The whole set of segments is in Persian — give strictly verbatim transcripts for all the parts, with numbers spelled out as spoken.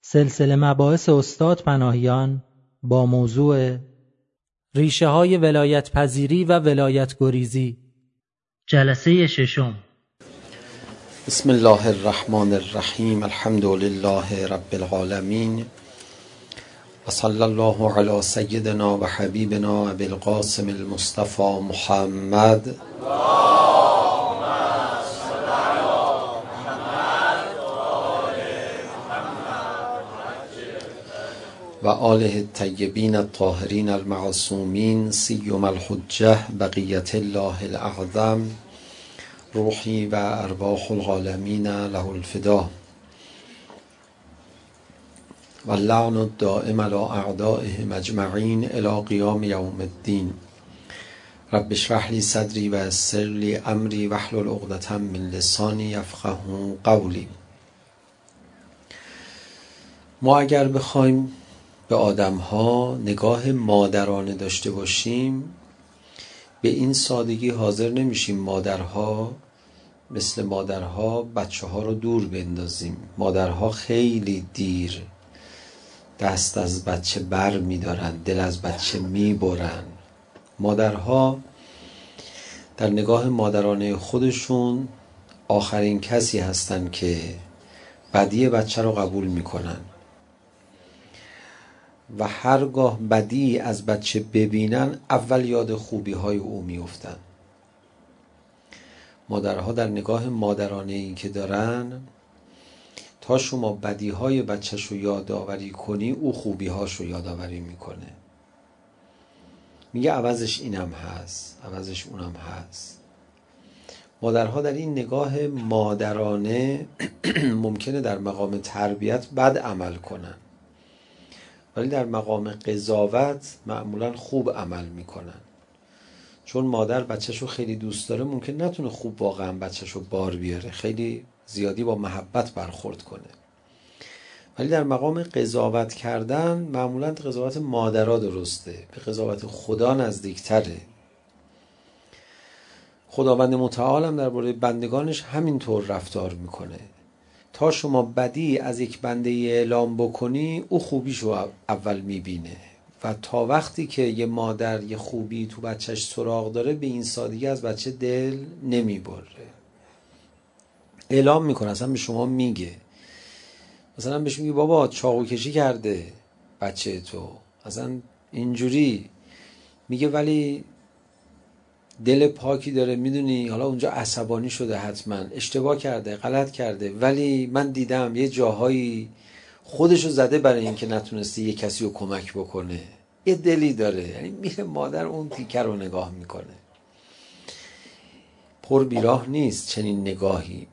سلسله مباحث استاد پناهیان با موضوع ریشه های ولایت پذیری و ولایت گریزی، جلسه ششم. بسم الله الرحمن الرحیم. الحمد لله رب العالمین و صلی الله علی سیدنا و حبیبنا ابی القاسم المصطفى محمد و آله الطیبین الطاهرین المعصومین سیما الحجة بقیة الله الاعظم روحی و ارواح العالمین له الفدا و اللعن الدائم علی اعدائهم اجمعین الی قیام یوم الدین. رب اشرح لی صدری و یسر لی امری واحلل عقدة من لسانی یفقهوا قولی. ما اگر بخوایم به آدم‌ها نگاه مادرانه داشته باشیم، به این سادگی حاضر نمیشیم مادرها مثل مادرها بچه ها رو دور بندازیم. مادرها خیلی دیر دست از بچه بر می‌دارن، دل از بچه میبرن. مادرها در نگاه مادرانه خودشون آخرین کسی هستن که بدی بچه رو قبول میکنن و هرگاه بدی از بچه ببینن اول یاد خوبی های او میافتن. مادرها در نگاه مادرانه ای که دارن، تا شما بدی های بچه شو یادآوری کنی او خوبی هاشو یادآوری میکنه. میگه عوضش اینم هست، عوضش اونم هست. مادرها در این نگاه مادرانه ممکنه در مقام تربیت بد عمل کنن، ولی در مقام قضاوت معمولا خوب عمل میکنن. چون مادر بچه‌شو خیلی دوست داره، ممکن نتونه خوب واقعا بچه‌شو بار بیاره، خیلی زیادی با محبت برخورد کنه. ولی در مقام قضاوت کردن معمولا قضاوت مادرها درسته، به قضاوت خدا نزدیکتره. خداوند متعال هم درباره بندگانش همینطور رفتار میکنه. تا شما بدی از یک بنده اعلام بکنی او خوبیشو اول میبینه و تا وقتی که یه مادر یه خوبی تو بچهش سراغ داره به این سادگی از بچه دل نمیبره، اعلام میکنه، اصلا به شما میگه. مثلا بهش میگه بابا چاقو کشی کرده بچه تو، اصلا اینجوری میگه، ولی دل پاکی داره، میدونی حالا اونجا عصبانی شده، حتما اشتباه کرده، غلط کرده، ولی من دیدم یه جاهایی خودشو زده برای اینکه نتونسته یه کسی رو کمک بکنه، یه دلی داره. یعنی میره مادر اون تیکه رو نگاه میکنه. پر بیراه نیست چنین نگاهی.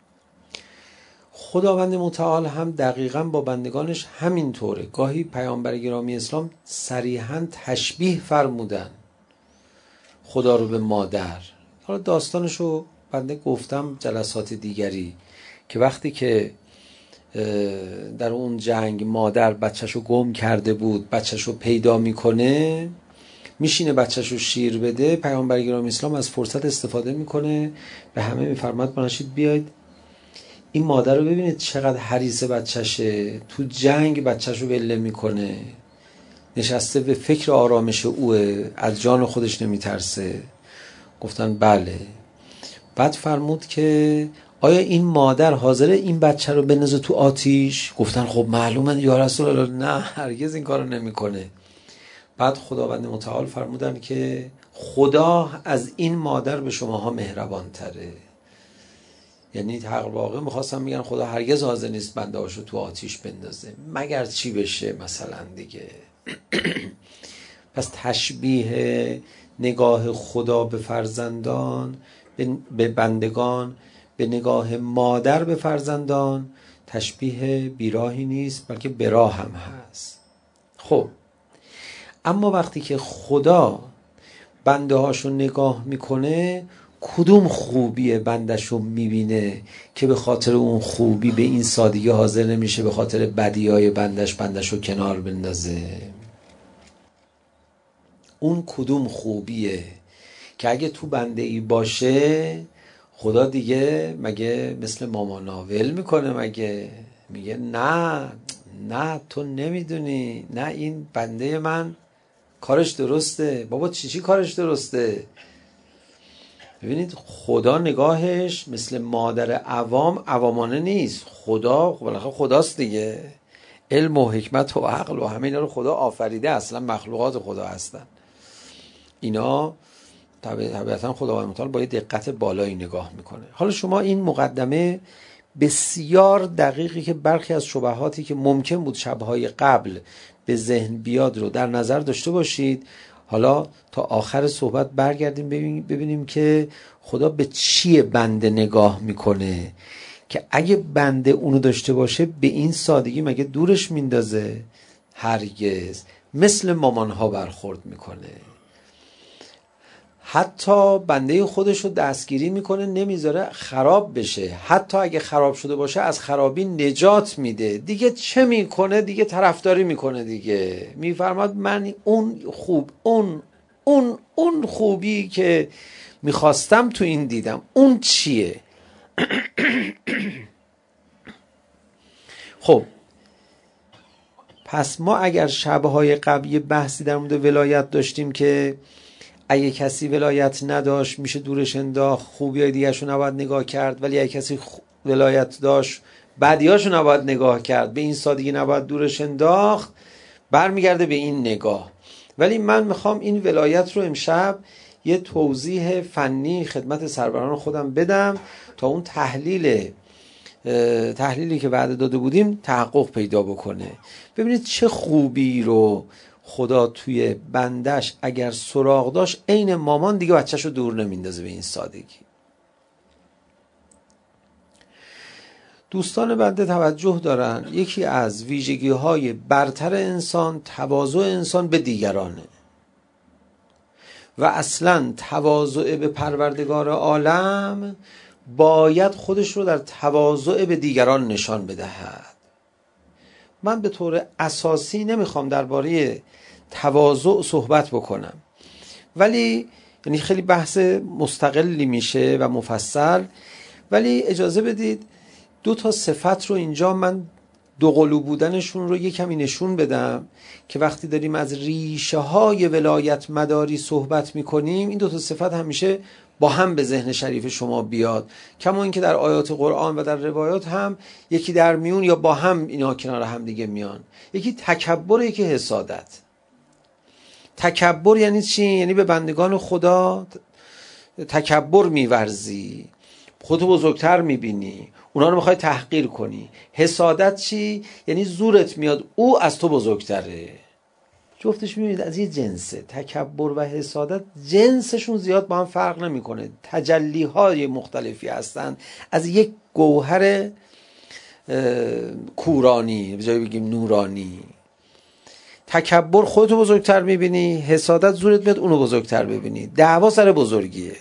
خداوند متعال هم دقیقاً با بندگانش همین طوره. گاهی پیامبر گرامی اسلام صریحاً تشبیه فرمودن خدا رو به مادر. حالا داستانشو بنده گفتم جلسات دیگری که وقتی که در اون جنگ مادر بچهشو گم کرده بود، بچهشو پیدا میکنه، میشینه بچهشو شیر بده، پیامبر گرامی اسلام از فرصت استفاده میکنه، به همه میفرماد بناشید بیاید این مادر رو ببینید چقدر حریص بچهشه، تو جنگ بچهشو بله میکنه، نشسته به فکر آرامش اوه، از جان خودش نمیترسه. گفتن بله. بعد فرمود که آیا این مادر حاضره این بچه رو بندازه تو آتیش؟ گفتن خب معلومه یا رسول الله. نه، هرگز این کارو نمیکنه. بعد خداوند متعال فرمودن که خدا از این مادر به شماها مهربان تره. یعنی حق واقع میخواستم میگن خدا هرگز حاضر نیست بنده هاشو تو آتیش بندازه مگر چی بشه مثلا دیگه. پس تشبیه نگاه خدا به فرزندان، به بندگان، به نگاه مادر به فرزندان تشبیه بیراهی نیست، بلکه براه هم هست. خب اما وقتی که خدا بنده هاشو نگاه میکنه، کدوم خوبی بندشو میبینه که به خاطر اون خوبی به این سادگی حاضر نمیشه به خاطر بدیهای بندش بندشو کنار بندازه؟ اون کدوم خوبیه که اگه تو بنده ای باشه خدا دیگه مگه مثل ماما ناول میکنه؟ مگه میگه نه نه تو نمیدونی، نه این بنده من کارش درسته. بابا چی چی کارش درسته؟ ببینید خدا نگاهش مثل مادر عوام عوامانه نیست. خدا بالاخره خداست دیگه، علم و حکمت و عقل و همه اینا رو خدا آفریده، اصلا مخلوقات خدا هستن. اینا طبیعتا خداوند متعال با یه دقت بالایی نگاه میکنه. حالا شما این مقدمه بسیار دقیقی که برخی از شبهاتی که ممکن بود شبهای قبل به ذهن بیاد رو در نظر داشته باشید. حالا تا آخر صحبت برگردیم ببینیم که خدا به چیه بنده نگاه میکنه که اگه بنده اونو داشته باشه به این سادگی مگه دورش میندازه؟ هرگز. مثل مامانها برخورد میکنه، حتی بنده خودش رو دستگیری میکنه نمیذاره خراب بشه، حتی اگه خراب شده باشه از خرابی نجات میده. دیگه چه میکنه؟ دیگه طرفداری میکنه دیگه. میفرماد من اون خوب اون اون اون خوبی که میخواستم تو این دیدم. اون چیه؟ خب پس ما اگر شبهای قبل یه بحثی در مورد ولایت داشتیم که اگه کسی ولایت نداشت میشه دورش انداخت، خوبیای دیگه‌شو نباید نگاه کرد، ولی اگه کسی ولایت داشت بدیاشو نباید نگاه کرد، به این سادگی نباید دورش انداخت، برمیگرده به این نگاه. ولی من میخوام این ولایت رو امشب یه توضیح فنی خدمت سروران خودم بدم تا اون تحلیل تحلیلی که بعد داده بودیم تحقق پیدا بکنه. ببینید چه خوبی رو خدا توی بندش اگر سراغ داشت عین مامان دیگه بچه‌شو دور نمیندازه به این سادگی. دوستان بنده توجه دارن یکی از ویژگی‌های برتر انسان تواضع انسان به دیگرانه و اصلا تواضع به پروردگار عالم باید خودش رو در تواضع به دیگران نشان بدهد. من به طور اساسی نمیخوام درباره تواضع صحبت بکنم، ولی یعنی خیلی بحث مستقلی میشه و مفصل، ولی اجازه بدید دو تا صفت رو اینجا من دو قلو بودنشون رو یک کمی نشون بدم که وقتی داریم از ریشه های ولایت مداری صحبت میکنیم این دو تا صفت همیشه با هم به ذهن شریف شما بیاد، کما اینکه در آیات قرآن و در روایات هم یکی در میون یا با هم اینا کنار هم دیگه میان. یکی تکبر، یکی حسادت. تکبر یعنی چی؟ یعنی به بندگان خدا تکبر میورزی، خودتو بزرگتر میبینی، اونا رو میخوای تحقیر کنی. حسادت چی؟ یعنی زورت میاد او از تو بزرگتره. جفتش میبینید از یه جنسه. تکبر و حسادت جنسشون زیاد با هم فرق نمیکنه، تجلیهای مختلفی هستن از یک گوهر کورانی به جای بگیم نورانی. تکبر خودتو بزرگتر میبینی، حسادت زورت میاد اونو بزرگتر ببینی. دعوا سر بزرگیه.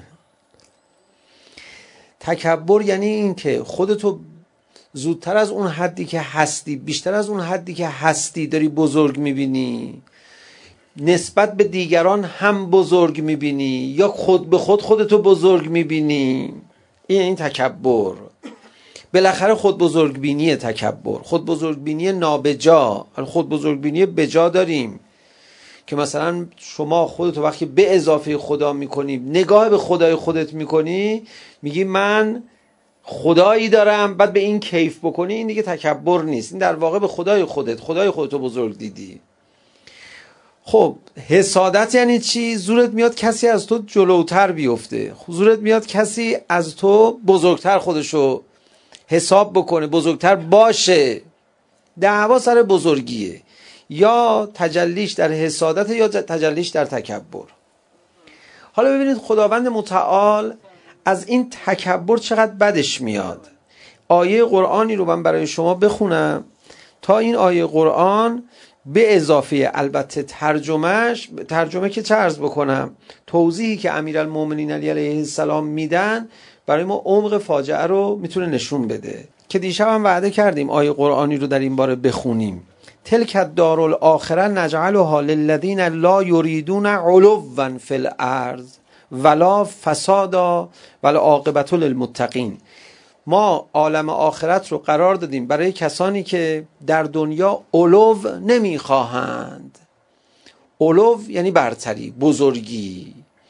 تکبر یعنی این که خودتو زودتر از اون حدی که هستی، بیشتر از اون حدی که هستی داری بزرگ میبینی، نسبت به دیگران هم بزرگ میبینی یا خود به خود خودتو بزرگ میبینی. این این تکبر. بالاخره خود بزرگ بینی تکبر، خود بزرگ بینی نابجا. خود بزرگ بینی بجا داریم که مثلا شما خودتو وقتی به اضافه خدا میکنی، نگاه به خدای خودت میکنی، میگی من خدایی دارم، بعد به این کیف بکنی، این دیگه تکبر نیست، این در واقع به خدای خودت خدای خودتو بزرگ دیدی. خب حسادت یعنی چی؟ زورت میاد کسی از تو جلوتر بیفته، زورت میاد کسی از تو بزرگتر خودشو حساب بکنه، بزرگتر باشه. دعوا سر بزرگیه، یا تجلیش در حسادت یا تجلیش در تکبر. حالا ببینید خداوند متعال از این تکبر چقدر بدش میاد. آیه قرآنی رو من برای شما بخونم تا این آیه قرآن به اضافه البته ترجمهش، ترجمه که چه عرض بکنم، توضیحی که امیرالمومنین علی علیه السلام میدن برای ما عمق فاجعه رو میتونه نشون بده که دیشب هم وعده کردیم آیه قرآنی رو در این باره بخونیم. تلک الدار الاخره نجعلها للذین لا یریدون علوا فی الارض ولا فسادا والعاقبة للمتقین. ما عالم آخرت رو قرار دادیم برای کسانی که در دنیا علو نمیخواهند. علو یعنی برتری، بزرگی.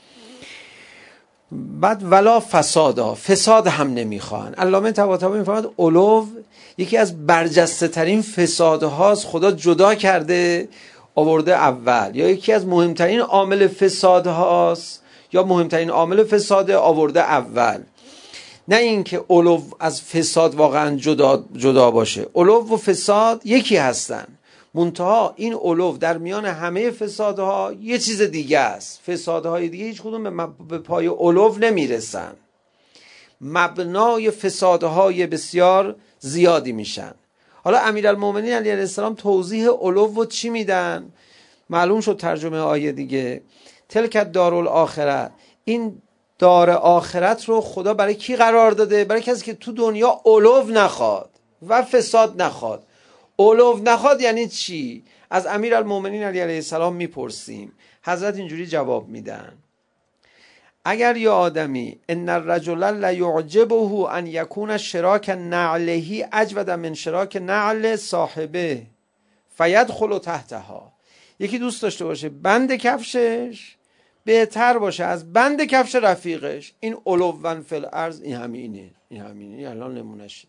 بعد ولا فسادا، فساد هم نمیخواهند. علامه طباطبایی میفرماید علو یکی از برجسته ترین فسادهاست، خدا جدا کرده آورده اول، یا یکی از مهمترین عامل فسادهاست یا مهمترین عامل فساد آورده اول. نه اینکه علو از فساد واقعا جدا جدا باشه. علو و فساد یکی هستن، منتها این علو در میان همه فسادها یه چیز دیگه است. فسادهای دیگه هیچ کدوم به پای علو نمیرسن، مبنای فسادهای بسیار زیادی میشن. حالا امیرالمومنین علیه السلام توضیح علو و چی میدن؟ معلوم شد ترجمه آیه دیگه. تلک دارالآخرة، این دار آخرت رو خدا برای کی قرار داده؟ برای کسی که تو دنیا علو نخواد و فساد نخواد. علو نخواد یعنی چی؟ از امیرالمومنین علیه السلام میپرسیم. حضرت اینجوری جواب میدن: اگر یه آدمی ان الرجل لیعجبه ان یکون شراک نعله اجود من شراک نعل صاحبه فیدخل تحتها، یکی دوست داشته باشه بند کفشش بهتر باشه از بند کفش رفیقش، این علوًا فی الارض، این همینه، این همینه، این الان نمونشه.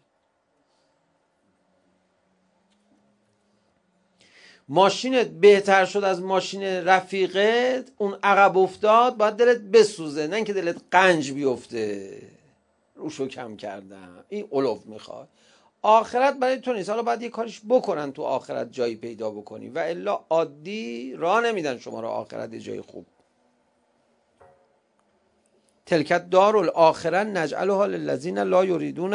ماشینت بهتر شد از ماشین رفیقت، اون عقب افتاد، باید دلت بسوزه، نه اینکه دلت قنج بیفته روشو کم کردم. این علو میخواد. آخرت برای تو نیست. حالا باید یه کاریش بکنن تو آخرت جایی پیدا بکنی، و الا عادی راه نمیدن شما رو آخرت یه جای خوب. تلکت دارالآخرة نجعلها للذین لا یریدون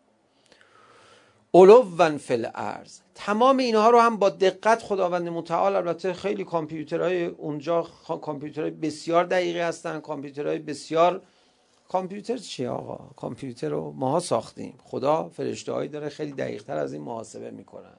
علوا فی الارض. تمام اینها رو هم با دقت خداوند متعال، البته خیلی کامپیوترهای اونجا کامپیوترهای بسیار دقیقی هستن، کامپیوترهای بسیار، کامپیوتر چیه آقا؟ کامپیوتر رو ماها ساختیم، خدا فرشته‌هایی داره خیلی دقیق‌تر از این محاسبه میکنن.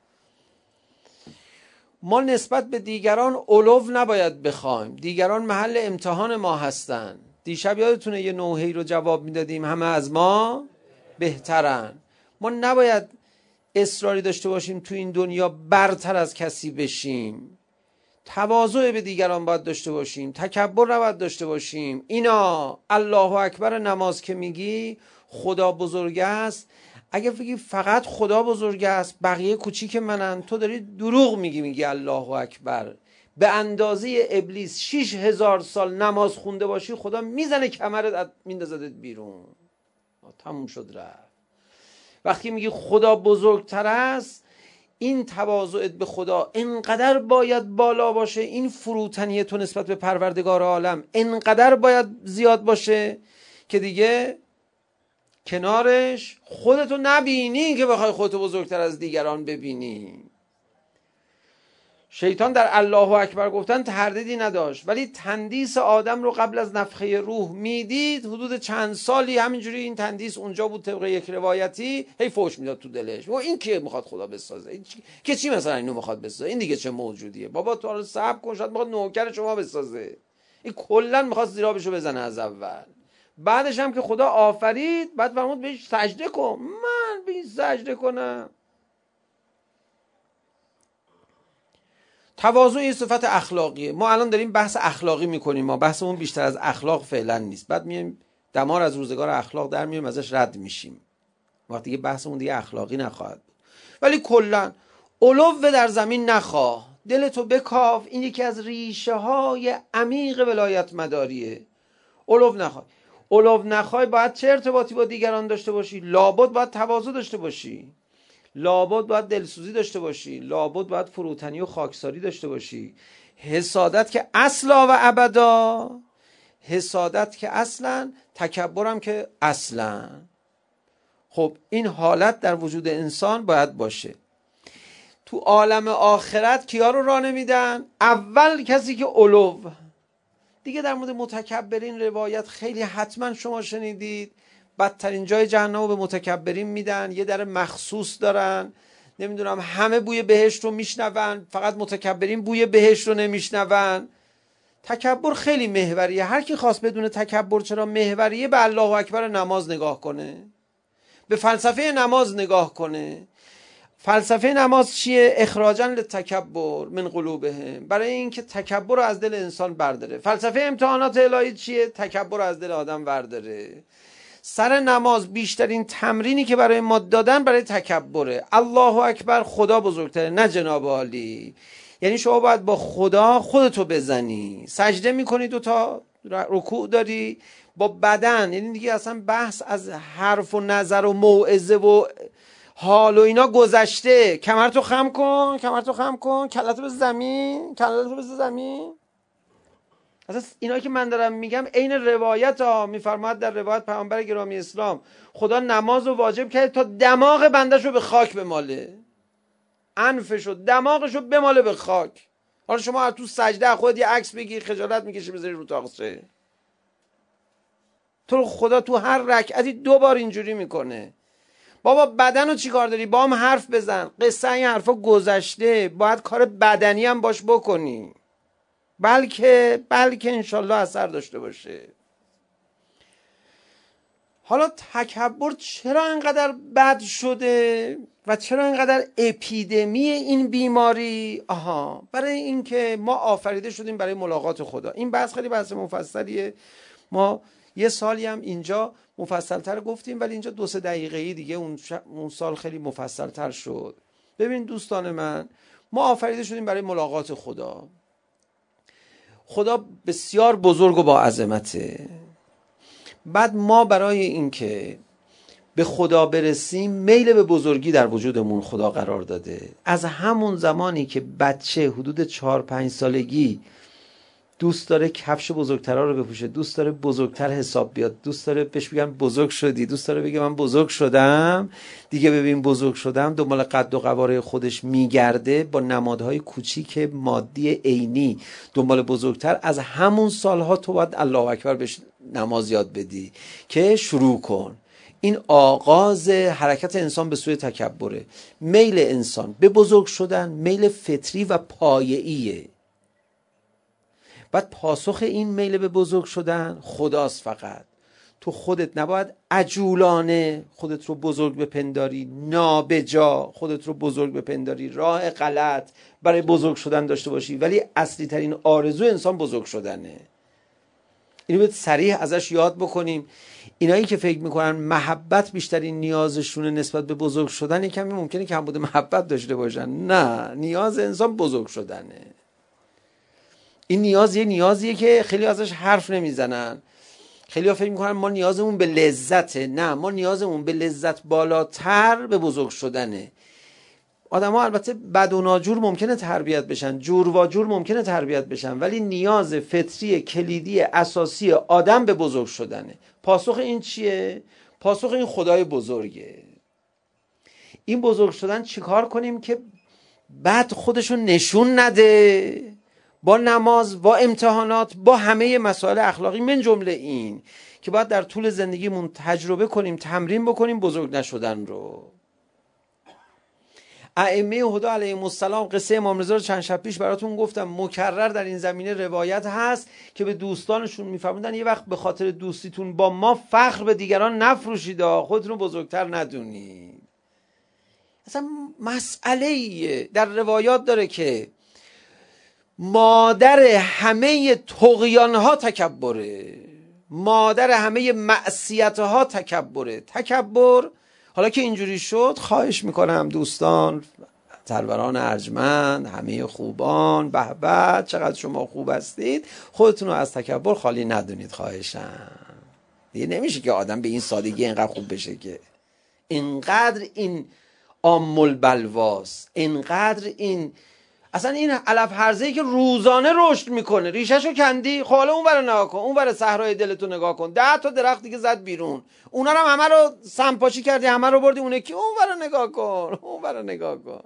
ما نسبت به دیگران علو نباید بخوایم، دیگران محل امتحان ما هستن. دیشب یادتونه یه نوحه‌ای رو جواب میدادیم همه از ما بهترن. ما نباید اصراری داشته باشیم تو این دنیا برتر از کسی بشیم. تواضع به دیگران باید داشته باشیم، تکبر نباید داشته باشیم. اینا الله اکبر نماز که میگی خدا بزرگ است، اگه بگی فقط خدا بزرگ است بقیه کوچیک منن، تو داری دروغ میگی. میگی الله اکبر به اندازه ابلیس شیش هزار سال نماز خونده باشی، خدا میزنه کمرت میندازدت بیرون، تموم شد رفت. وقتی میگی خدا بزرگتر است، این تواضعت به خدا انقدر باید بالا باشه، این فروتنی تو نسبت به پروردگار عالم انقدر باید زیاد باشه که دیگه کنارش خودتو نبینی که بخوای خودتو بزرگتر از دیگران ببینی. شیطان در الله اکبر گفتن تردیدی نداشت، ولی تندیس آدم رو قبل از نفخه روح میدید، حدود چند سالی همینجوری این تندیس اونجا بود، طبق یک روایتی هی فوش میداد تو دلش. و این که میخواد خدا بسازه؟ این چی؟ که چی مثلا اینو میخواد بسازه؟ این دیگه چه موجودیه؟ بابا تو رو صبر کن، شاید میخواد نوکر شما بسازه. این کلا میخواد زیرابشو بزنه از اول. بعدش هم که خدا آفرید، بعد فرمود بهش سجده کن. من به سجده کنم؟ تواضع صفت اخلاقیه. ما الان داریم بحث اخلاقی میکنیم، ما بحثمون بیشتر از اخلاق فعلا نیست. بعد میایم دمار از روزگار اخلاق در میایم ازش رد میشیم، وقتی دیگه بحثمون دیگه اخلاقی نخواهد بود. ولی کلا علو در زمین نخواه، دلتو بکاف. این یکی از ریشه های عمیق ولایت مداریه. علو نخواه. علو نخوای باید چه ارتباطی با دیگران داشته باشی؟ لابد باید تواضع داشته باشی، لابد باید دلسوزی داشته باشی، لابد باید فروتنی و خاکساری داشته باشی. حسادت که اصلا و ابدا، حسادت که اصلا، تکبرم که اصلا. خب این حالت در وجود انسان باید باشه. تو عالم آخرت کیا رو راه نمیدن؟ اول کسی که علو. دیگه در مورد متکبرین روایت خیلی حتما شما شنیدید. بدترین جای جهنم رو به متکبرین میدن، یه در مخصوص دارن، نمیدونم همه بوی بهشت رو میشنون، فقط متکبرین بوی بهشت رو نمیشنون. تکبر خیلی محوریه. هر کی خواست بدون تکبر چرا محوریه، به الله اکبر نماز نگاه کنه. به فلسفه نماز نگاه کنه. فلسفه نماز چیه؟ اخراجا للتکبر من قلوبهم، برای اینکه تکبر رو از دل انسان برداره. فلسفه امتحانات الهی چیه؟ تکبر رو از دل آدم برداره. سر نماز بیشترین تمرینی که برای ما دادن برای تکبره. الله اکبر، خدا بزرگتره، نه جناب عالی. یعنی شما باید با خدا خودتو بزنی. سجده میکنی، دوتا رکوع داری با بدن، یعنی دیگه اصلا بحث از حرف و نظر و موعظه و حال و اینا گذشته. کمرتو خم کن، کمرتو خم کن، کلتو بزن زمین، کلتو بزن زمین. اصلا اینایی که من دارم میگم عین روایت ها. میفرماید در روایت پیامبر گرامی اسلام خدا نماز رو واجب کرد تا دماغ بندش رو به خاک بماله، انفش رو دماغش رو بماله به خاک. حالا شما تو سجده خود یه عکس بگی، خجالت میکشی بذاری رو تاقچه. تو خدا تو هر رکعتی دو بار اینجوری میکنه. بابا بدن رو چی کار داری؟ با هم حرف بزن. قصه این حرفا گذشته، باید کار بدنی هم باش بکنی، بلکه بلکه انشالله اثر داشته باشه. حالا تکبر چرا اینقدر بد شده و چرا اینقدر اپیدمی این بیماری؟ آها، برای اینکه ما آفریده شدیم برای ملاقات خدا. این بحث خیلی بحث مفصلیه، ما یه سالی هم اینجا مفصلتر گفتیم، ولی اینجا دو سه دقیقه‌ای دیگه اون, ش... اون سال خیلی مفصلتر شد. ببین دوستان من، ما آفریده شدیم برای ملاقات خدا. خدا بسیار بزرگ و با عظمته. بعد ما برای اینکه به خدا برسیم میل به بزرگی در وجودمون خدا قرار داده. از همون زمانی که بچه حدود چهار پنج سالگی دوست داره کفش بزرگترها رو بپوشه، دوست داره بزرگتر حساب بیاد، دوست داره بهش بگن بزرگ شدی، دوست داره بگه من بزرگ شدم، دیگه ببین بزرگ شدم، دنبال قد و قواره خودش میگرده با نمادهای کوچیک مادی عینی دنبال بزرگتر. از همون سالها تو باید الله اکبر بهش نماز یاد بدی که شروع کن. این آغاز حرکت انسان به سوی تکبره. میل انسان به بزرگ شدن میل فطری و پایه‌ایه. بعد پاسخ این میل به بزرگ شدن خداست. فقط تو خودت نباید عجولانه خودت رو بزرگ بپنداری، نابجا خودت رو بزرگ بپنداری، راه غلط برای بزرگ شدن داشته باشی، ولی اصلی ترین آرزو انسان بزرگ شدنه. اینو باید صریح ازش یاد بکنیم. اینایی که فکر میکنن محبت بیشترین نیازشونه نسبت به بزرگ شدن، کمی ممکنه که هم بوده محبت داشته باشن. نه، نیاز انسان بزرگ شدنه. این نیاز یه نیازیه که خیلی ازش حرف نمیزنن. خیلی ها فکر میکنن ما نیازمون به لذته. نه، ما نیازمون به لذت بالاتر به بزرگ شدنه. آدم ها البته بد و ناجور ممکنه تربیت بشن، جور و جور ممکنه تربیت بشن، ولی نیاز فطری کلیدی اساسی آدم به بزرگ شدنه. پاسخ این چیه؟ پاسخ این خدای بزرگه. این بزرگ شدن چیکار کنیم که بعد خودشو نشون نده با نماز، با امتحانات، با همه مسائل اخلاقی، من جمله این که باید در طول زندگیمون تجربه کنیم، تمرین بکنیم بزرگ نشدن رو. ائمه هدی علیهم السلام، قصه امام رضا رو چند شب پیش براتون گفتم، مکرر در این زمینه روایت هست که به دوستانشون میفرمودن یه وقت به خاطر دوستیتون با ما فخر به دیگران نفروشید، خودتون رو بزرگتر ندونید. اصلا مسئله در روایات داره که مادر همه طغیانها تکبره، مادر همه معصیتها تکبره. تکبر حالا که اینجوری شد، خواهش میکنم دوستان سروران ارجمند، همه خوبان، به به چقدر شما خوب هستید، خودتون رو از تکبر خالی ندونید خواهشم. دیگه نمیشه که آدم به این سادگی اینقدر خوب بشه، که اینقدر این عام البلواست، اینقدر این اصلا این علف هرزه‌ای که روزانه رشد میکنه، ریشه‌شو کندی، خب حالا اون ور نگاه کن، اون ور صحرای دلتو نگاه کن، ده تا درخت دیگه زد بیرون، اونا رو همه رو سمپاشی کردی، همه رو بردی اون یکی، اون ور نگاه کن، اون ور نگاه کن.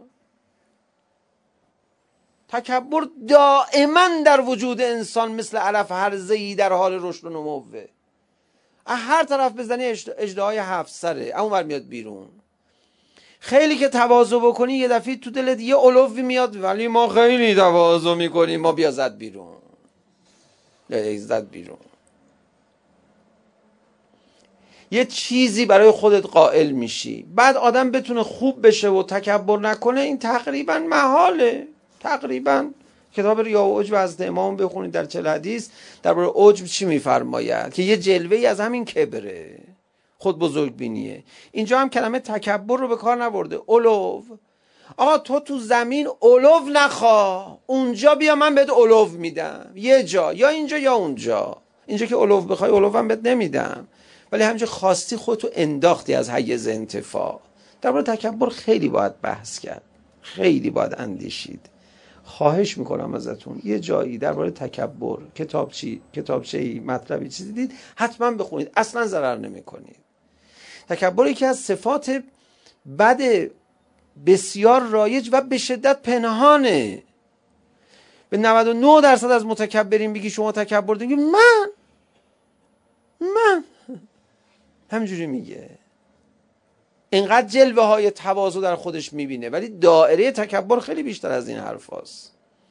تکبر دائما در وجود انسان مثل علف هرزه‌ای در حال رشد و نموه. هر طرف بزنی اژدهای هفت سره، اون ور میاد بیرون. خیلی که تواضع بکنی یه دفعه تو دلت یه علوی میاد، ولی ما خیلی تواضع میکنیم، ما بیا زد بیرون، یا زد بیرون. یه چیزی برای خودت قائل میشی، بعد آدم بتونه خوب بشه و تکبر نکنه، این تقریبا محاله. تقریبا کتاب ریا و عجب از امام بخونید، در چهل حدیث درباره عجب چی میفرماید که یه جلوه‌ای از همین کبره، خود بزرگ بینیه. اینجا هم کلمه تکبر رو به کار نبرده، علو. آقا تو تو زمین علو نخوا، اونجا بیا من بهت علو میدم، یه جا، یا اینجا یا اونجا. اینجا که علو بخوای علو هم بهت نمیدم، ولی همینجا خواستی خودتو انداختی از حیز انتفاع. درباره تکبر خیلی باید بحث کرد، خیلی باید اندیشید. خواهش میکنم ازتون یه جایی درباره تکبر کتابچی کتابچه‌ای مطلبی چیزی دید حتما بخونید، اصلا ضرر نمیکنید. تکبر یکی از صفات بد بسیار رایج و به شدت پنهانه. به نود و نه درصد از متکبرین بگی شما تکبر دارید، من من همجوری میگه. اینقدر جلوه های تواضع در خودش میبینه، ولی دایره تکبر خیلی بیشتر از این حرف هست.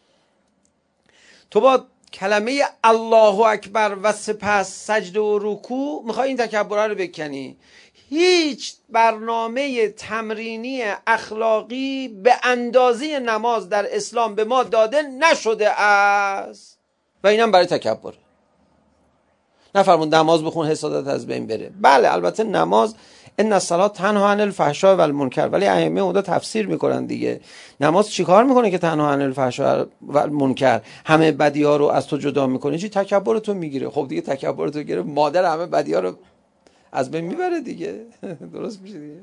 تو با کلمه الله اکبر و سپس سجده و رکوع میخوای این تکبر رو بکنی. هیچ برنامه تمرینی اخلاقی به اندازه نماز در اسلام به ما داده نشده است و اینم برای تکبر. نفرمون نماز بخون حسادت از بین بره. بله البته نماز ان الصلاه تنها عن الفحشاء و المنکر، ولی ائمه اونجا تفسیر میکنن دیگه. نماز چیکار میکنه که تنها عن الفحشاء و المنکر، همه بدی‌ها رو از تو جدا میکنه؟ چی تکبر تو میگیره؟ خب دیگه تکبر تو گیره، مادر همه بدی‌ها رو از بین میبره دیگه. درست میشه دیگه.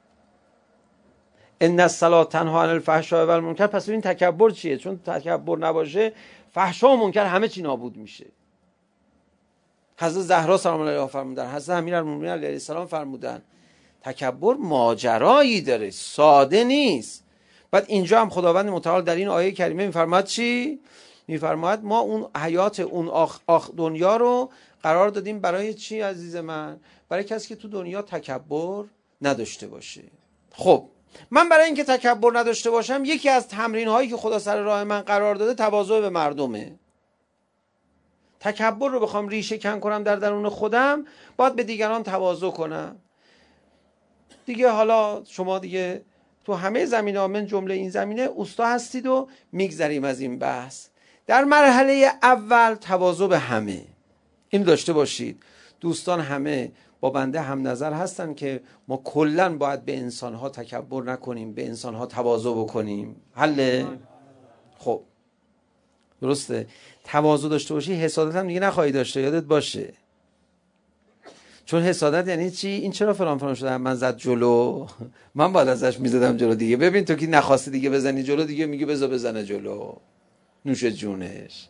ان الصلاه تنها عن الفحشاء و المنکر، پس این تکبر چیه؟ چون تکبر نباشه فحشا و منکر همه چی نابود میشه. حضرت زهرا سلام الله علیها فرمودن، حضرت امیرالمومنین علیه السلام فرمودن تکبر ماجرایی داره، ساده نیست. بعد اینجا هم خداوند متعال در این آیه کریمه میفرماد چی؟ میفرماد ما اون حیات اون آخ, آخ دنیا رو قرار دادیم برای چی عزیز من؟ برای کسی که تو دنیا تکبر نداشته باشه. خب من برای اینکه تکبر نداشته باشم، یکی از تمرین هایی که خدا سر راه من قرار داده تواضع به مردمه. تکبر رو بخوام ریشه کن کنم در درون خودم، باید به دیگران تواضع کنم دیگه. حالا شما دیگه تو همه زمینه‌ها من جمله این زمینه استا هستید و میگذریم از این بحث. در مرحله اول تواضع به همه، این داشته باشید. دوستان همه با بنده هم نظر هستن که ما کلن باید به انسانها تکبر نکنیم، به انسانها تواضع بکنیم. حله؟ خب درسته. تواضع داشته باشی، حسادت هم دیگه نخواهی داشته، یادت باشه. چون حسادت یعنی چی؟ این چرا فلان فلان شده، من زد جلو، من باید ازش میزدم جلو دیگه. ببین تو که نخواستی دیگه بزنی جلو، دیگه میگه بذار بزنه جلو، نوش جونش.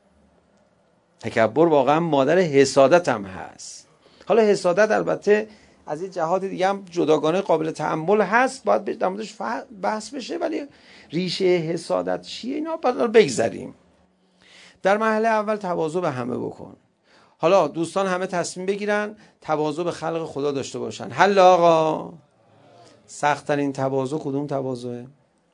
تکبر واقعا مادر حسادت هم هست. حالا حسادت البته از این جهات دیگه هم جداگانه قابل تأمل هست، باید در موردش بحث بشه، ولی ریشه حسادت چیه اینا باید بگذاریم. در مرحله اول تواضع به همه بکن. حالا دوستان همه تصمیم بگیرن تواضع به خلق خدا داشته باشن. حل آقا. سخت ترین تواضع کدوم تواضعه؟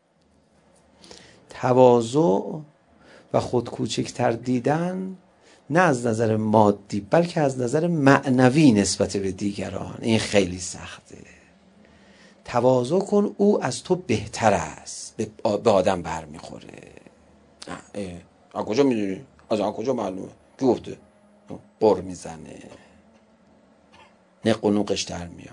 تواضع و خود کوچکتر دیدن، نه از نظر مادی بلکه از نظر معنوی نسبت به دیگران. این خیلی سخته. تواضع کن او از تو بهتر است، به آدم بر میخوره. از کجا میدونی؟ از آن کجا معلومه؟ کی گفته؟ بر میزنه، نق و نوقش در میاد.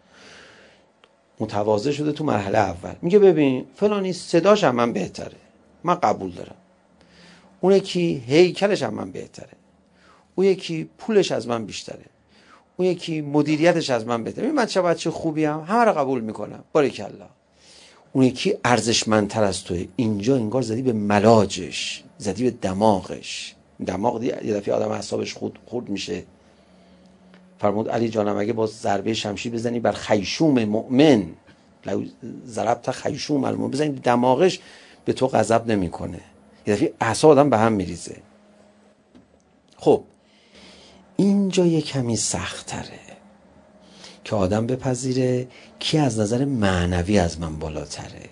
متواضع شده تو مرحله اول، میگه ببین فلانی صداش هم من بهتره، من قبول دارم. اون یکی هیکلش هم من بهتره، اون یکی پولش از من بیشتره، اون یکی مدیریتش از من بهتره. من چه بچه خوبی هم، همه رو قبول میکنم، باریکلا. اون یکی ارزشمندتر از توه. اینجا انگار زدی به ملاجش، زدی به دماغش. دماغ یه دفعه آدم اعصابش خود خورد میشه. فرمود علی جانم اگه با ضربه شمشیر بزنی بر خیشوم مؤمن، لو ضربت خیشوم المؤمن، بزنی دماغش، به تو غضب نمیکنه. یه دفعه اعصاب آدم به هم میریزه. خب اینجا یه کمی سخت تره که آدم بپذیره کی از نظر معنوی از من بالاتره.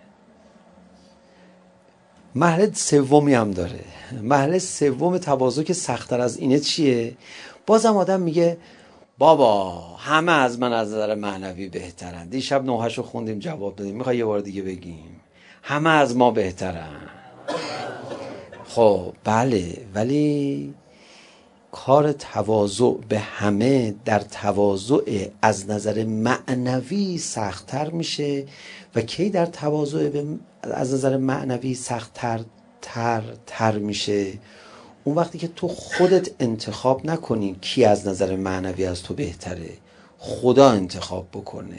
مرحله سومی هم داره. مرحله سوم تواضع که سخت‌تر از اینه چیه؟ بازم آدم میگه بابا همه از من از نظر معنوی بهترن. دیشب نوحه‌شو خوندیم جواب دادیم، میخوای یه بار دیگه بگیم؟ همه از ما بهترن. خب بله، ولی کار تواضع به همه در تواضع از نظر معنوی سخت‌تر میشه و کی در تواضع به از نظر معنوی سخت‌تر تر تر میشه؟ اون وقتی که تو خودت انتخاب نکنی کی از نظر معنوی از تو بهتره، خدا انتخاب بکنه.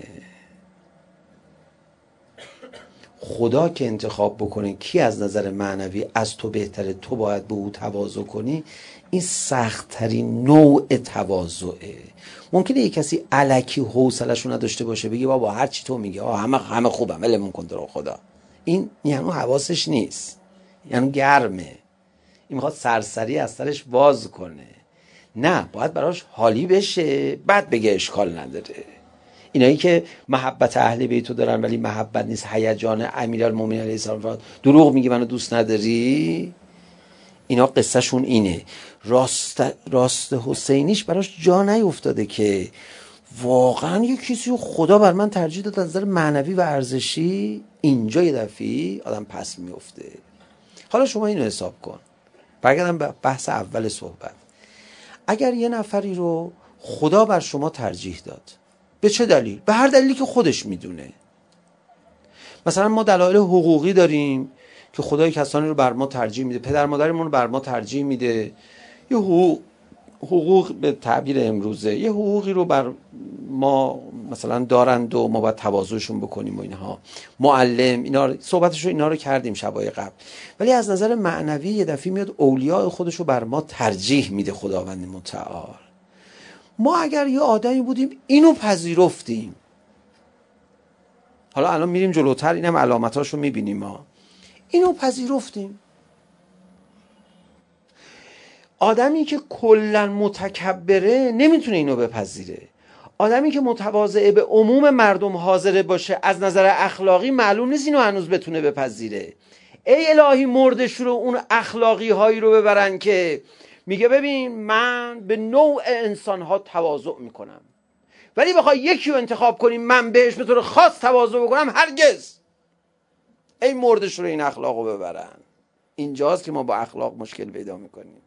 خدا که انتخاب بکنه کی از نظر معنوی از تو بهتره، تو باید به او تواضع کنی. این سخت ترین نوع تواضعه. ممکنه یک کسی الکی حوصله‌شو نداشته باشه بگه بابا هر چی تو میگی آه همه همه خوبم ولمون کن تو رو خدا. این یعنی حواسش نیست، یعنی گرمه، این میخواد سرسری از سرش باز کنه. نه، باید براش حالی بشه بعد بگه اشکال نداره. اینایی که محبت اهل بیتو دارن ولی محبت نیست، هیجان امیرالمومنین علیه السلام، دروغ میگی منو دوست نداری، اینا قصه شون اینه. راست راست حسینیش براش جا نیفتاده که واقعا یک کسی رو خدا بر من ترجیح داد از نظر معنوی و ارزشی. اینجا یه دفعی آدم پس میفته. حالا شما اینو حساب کن، برگردم به بحث اول صحبت. اگر یه نفری رو خدا بر شما ترجیح داد، به چه دلیل؟ به هر دلیلی که خودش میدونه. مثلا ما دلایل حقوقی داریم که خدای کسانی رو بر ما ترجیح میده، پدر مادرمون رو بر ما ترجیح میده، یه حقوق حقوق به تعبیر امروزه یه حقوقی رو بر ما مثلا دارند و ما باید تواضعشون بکنیم و اینها. معلم، اینا صحبتش رو اینا رو کردیم شبای قبل. ولی از نظر معنوی یه دفعه میاد اولیاء خودش رو بر ما ترجیح میده خداوند متعال. ما اگر یه آدمی بودیم اینو پذیرفتیم، حالا الان میریم جلوتر اینم علامتاشو میبینیم، ما اینو پذیرفتیم. آدمی که کلن متکبره نمیتونه اینو بپذیره. آدمی که متواضع به عموم مردم حاضره باشه از نظر اخلاقی معلوم نیست اینو هنوز بتونه بپذیره. ای الهی مردش رو اون اخلاقی هایی رو ببرن که میگه ببین من به نوع انسان ها تواضع میکنم، ولی بخوای یکی رو انتخاب کنیم من بهش به طور خاص تواضع بکنم هرگز. ای مردش رو این اخلاق رو ببرن. اینجاست که ما با اخلاق مشکل پیدا میکنیم.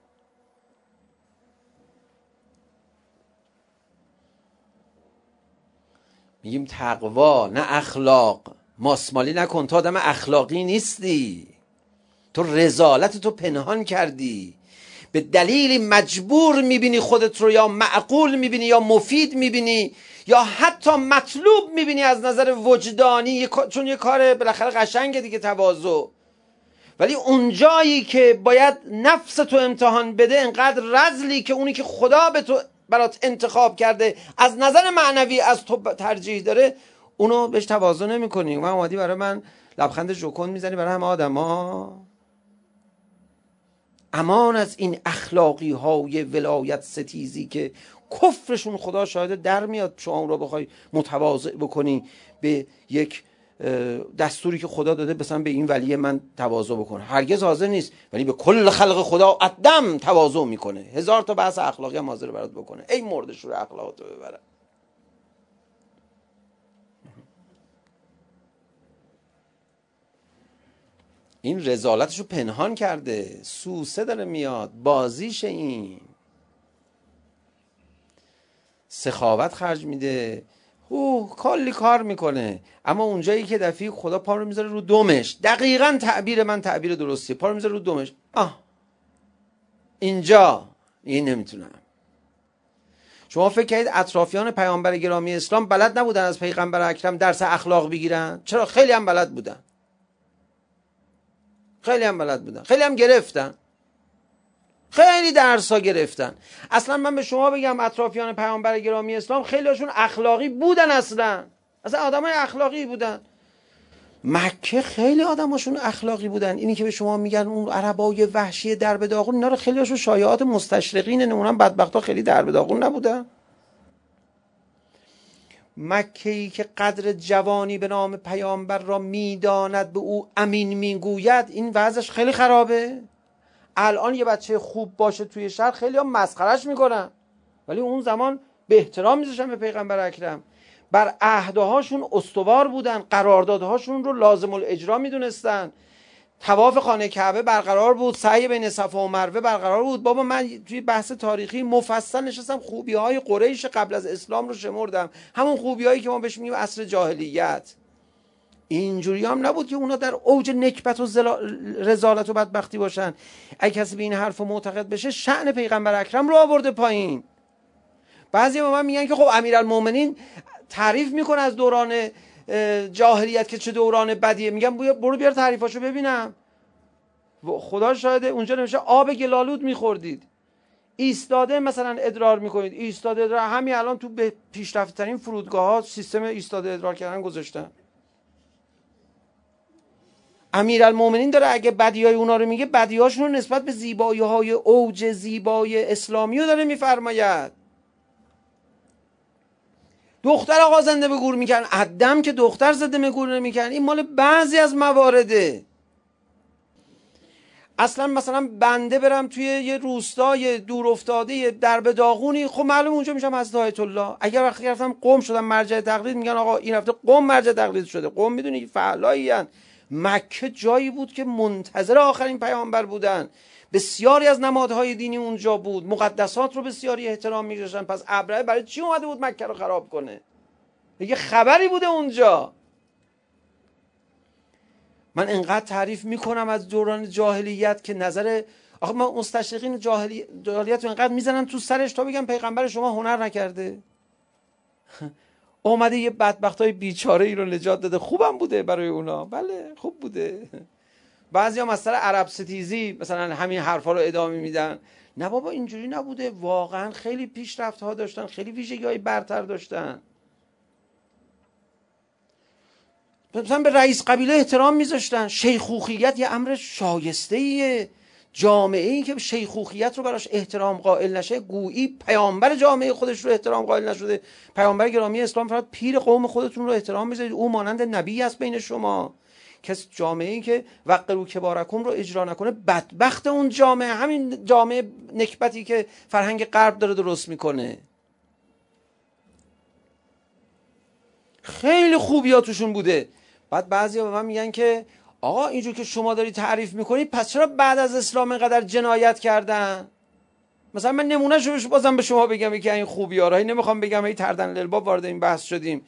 میگیم تقوا نه اخلاق. ماسمالی نکن، تو آدم اخلاقی نیستی، تو رذالت تو پنهان کردی، به دلیلی مجبور میبینی خودت رو یا معقول میبینی یا مفید میبینی یا حتی مطلوب میبینی از نظر وجدانی، چون یه کار بالاخره قشنگه دیگه تواضع. ولی اون جایی که باید نفس تو امتحان بده انقدر رذلی که اونی که خدا به تو برات انتخاب کرده از نظر معنوی از تو ترجیح داره اونو بهش تواضع نمی کنی. من اومدی برای من لبخند ژوکن میزنی برای همه آدم ها. امان از این اخلاقی های ولایت ستیزی که کفرشون خدا شاهده در میاد شما اون رو بخوای متواضع بکنی به یک دستوری که خدا داده، مثلا به این ولی من تواضع بکنه. هرگز حاضر نیست، ولی به کل خلق خدا عدم تواضع میکنه. هزار تا بحث اخلاقی هم حاضر برات بکنه. ای مردش رو اخلاقاتو ببره. این رذالتشو پنهان کرده، سوسه داره میاد، بازیش این سخاوت خرج میده، اوه کلی کار میکنه. اما اونجایی که دفعی خدا پا رو میذاره رو دمش، دقیقاً تعبیر من تعبیر درستیه، پا رو میذاره رو دمش، آه اینجا این نمیتونم. شما فکر کنید اطرافیان پیامبر گرامی اسلام بلد نبودن از پیغمبر اکرم درس اخلاق بگیرن؟ چرا؟ خیلی هم بلد بودن، خیلی هم بلد بودن، خیلی هم گرفتن، خیلی درس ها گرفتن. اصلا من به شما بگم اطرافیان پیامبر گرامی اسلام خیلی هاشون اخلاقی بودن، اصلا اصلا آدم های اخلاقی بودن. مکه خیلی آدم هاشون اخلاقی بودن. اینی که به شما میگن اون عربای وحشی در به داغون، اینا رو خیلی هاشون شایعات مستشرقین نمونم بدبخت ها خیلی در به داغون نبودن. مکه‌ای که قدر جوانی به نام پیامبر را میداند به او امین میگوید، این وضعش خیلی خرابه. الان یه بچه خوب باشه توی شهر خیلی هم مسخرش میکنن، ولی اون زمان به احترام میذاشتن به پیغمبر اکرم، بر عهدهاشون استوار بودن، قراردادهاشون رو لازم الاجرا میدونستن، طواف خانه کعبه برقرار بود، سعی بین صفا و مروه برقرار بود. بابا من توی بحث تاریخی مفصل نشستم خوبی های قریش قبل از اسلام رو شمردم، همون خوبی هایی که ما بهش میگیم عصر جاهلیت. اینجوری هم نبود که اونا در اوج نکبت و زلا... رذالت و بدبختی باشن. اگه کسی به این حرف معتقد بشه شأن پیغمبر اکرم رو آورده پایین. بعضی به من میگن که خب امیرالمومنین تعریف میکنه از دوران جاهلیت که چه دوران بدیه. میگم برو بیار تعریفاشو ببینم. خدا شاهده اونجا نمیشه آب گلالود میخوردید، ایستاده مثلا ادرار میکنید، ایستاده ادرار. همین الان تو به پیشرفته ترین فرودگاه ها سیستم ایستاده ادرار کردن گذاشتن. امیرالمومنین داره اگه بدیای اونا رو میگه، بدیاشون رو نسبت به زیبایی های اوج زیبای اسلامی رو داره میفرماید. دختر آقا زنده به گور میکنن، عدم که دختر زنده به گور نمیکنن. این مال بعضی از موارده. اصلا مثلا بنده برم توی یه روستای دور افتاده در به داغونی، خب معلوم اونجا میشم حضرت آیت الله. اگر وقتی رفتم قم شدم مرجع تقلید، میگن آقا این هفته قم مرجع تقلید شده. قم میدونی فعلایی هن. مکه جایی بود که منتظر آخرین پیامبر بودن، بسیاری از نمادهای دینی اونجا بود، مقدسات رو بسیاری احترام می‌گذاشتن. پس ابرهه برای چی اومده بود مکه رو خراب کنه؟ یه خبری بوده اونجا. من انقدر تعریف میکنم از دوران جاهلیت که نظر آخه ما مستشرقین جاهلی... جاهلیت رو انقدر میزنن تو سرش تا بگم پیغمبر شما هنر نکرده. اومده یه بدبختای بیچاره ای رو نجات داده، خوبم بوده برای اونا. بله خوب بوده. بعضی هم از سر عرب ستیزی مثلا همین حرفا رو ادامه میدن. نه بابا اینجوری نبوده، واقعا خیلی پیشرفت ها داشتن، خیلی ویژگی‌های برتر داشتن. مثلا به رئیس قبیله احترام میذاشتن. شیخوخیت یه امر شایسته‌ایه. جامعه‌ای که شیخوخیت رو براش احترام قائل نشه، گویی پیامبر جامعه خودش رو احترام قائل نشده. پیامبر گرامی اسلام فرمود پیر قوم خودتون رو احترام میذارید، او مانند نبی است بین شما. کس جامعه‌ای که وقروا کبارکم رو اجرا نکنه بدبخت اون جامعه. همین جامعه نکبتی که فرهنگ غرب داره درست میکنه. خیلی خوبیا توشون بوده. بعد بعضیا به من میگن که آقا اینجور که شما داری تعریف میکنی، پس چرا بعد از اسلام اینقدر جنایت کردن؟ مثلا من نمونه شو بازم به شما بگم که این خوبیا رو نمیخوام بگم، ای تردن الباب وارد این بحث شدیم.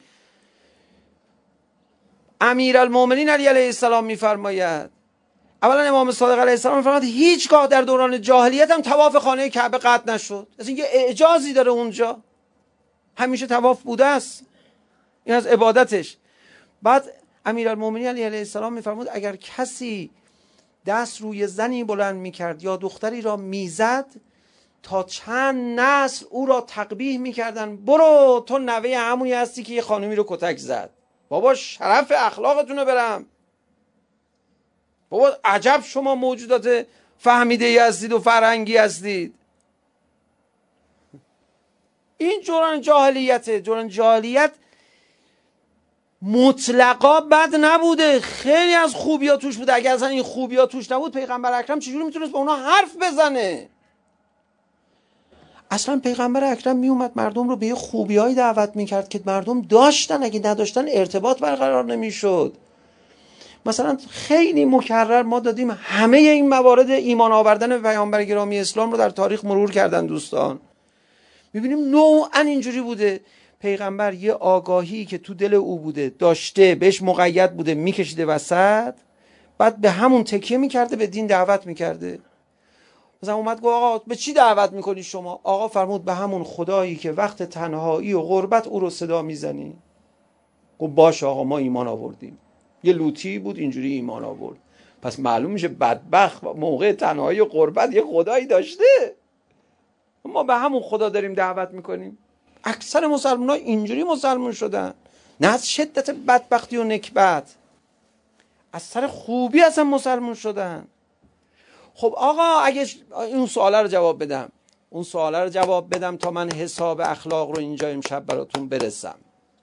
امیرالمومنین علی علیه السلام میفرماید، اولا امام صادق علیه السلام میفرماید هیچگاه در دوران جاهلیت هم طواف خانه کعبه قطع نشد. اصلا یه اعجازی داره اونجا، همیشه طواف بوده است، این از عبادتش. بعد امیرالمومنین علی علیه السلام میفرمود اگر کسی دست روی زنی بلند میکرد یا دختری را میزد، تا چند نسل او را تقبیح میکردن برو تو نوه عمویی هستی که یه خانومی رو کتک زد. بابا شرف اخلاقتون رو برم. بابا عجب شما موجودات فهمیده ای هستید و فرهنگی هستید. این دوران جاهلیته. دوران جاهلیت مطلقا بد نبوده، خیلی از خوبیا توش بوده. اگر اصلا این خوبیا توش نبود پیغمبر اکرم چجوری میتونست با اونا حرف بزنه؟ اصلا پیغمبر اکرم میومد مردم رو به یه خوبیایی دعوت میکرد که مردم داشتن، اگه نداشتن ارتباط برقرار نمیشد. مثلا خیلی مکرر ما دادیم همه این موارد ایمان آوردن به پیامبر گرامی اسلام رو در تاریخ مرور کردن دوستان. میبینیم نوعا اینجوری بوده. پیغمبر یه آگاهی که تو دل او بوده داشته، بهش مقید بوده، میکشیده وسط، بعد به همون تکیه میکرده، به دین دعوت میکرده. مثلا اومد گفت آقا به چی دعوت میکنی شما؟ آقا فرمود به همون خدایی که وقت تنهایی و غربت او رو صدا میزنی. گفت باشه آقا ما ایمان آوردیم. یه لوطی بود اینجوری ایمان آورد، پس معلوم میشه بدبخت موقع تنهایی و غربت یه خدایی داشته. ما به همون خدا داریم دعوت میکنیم. اکثر مسلمان ها اینجوری مسلمان شدن، نه از شدت بدبختی و نکبت، از سر خوبی اصلا مسلمان شدن. خب آقا اگه این سواله رو جواب بدم، اون سواله رو جواب بدم تا من حساب اخلاق رو اینجا امشب براتون برسم.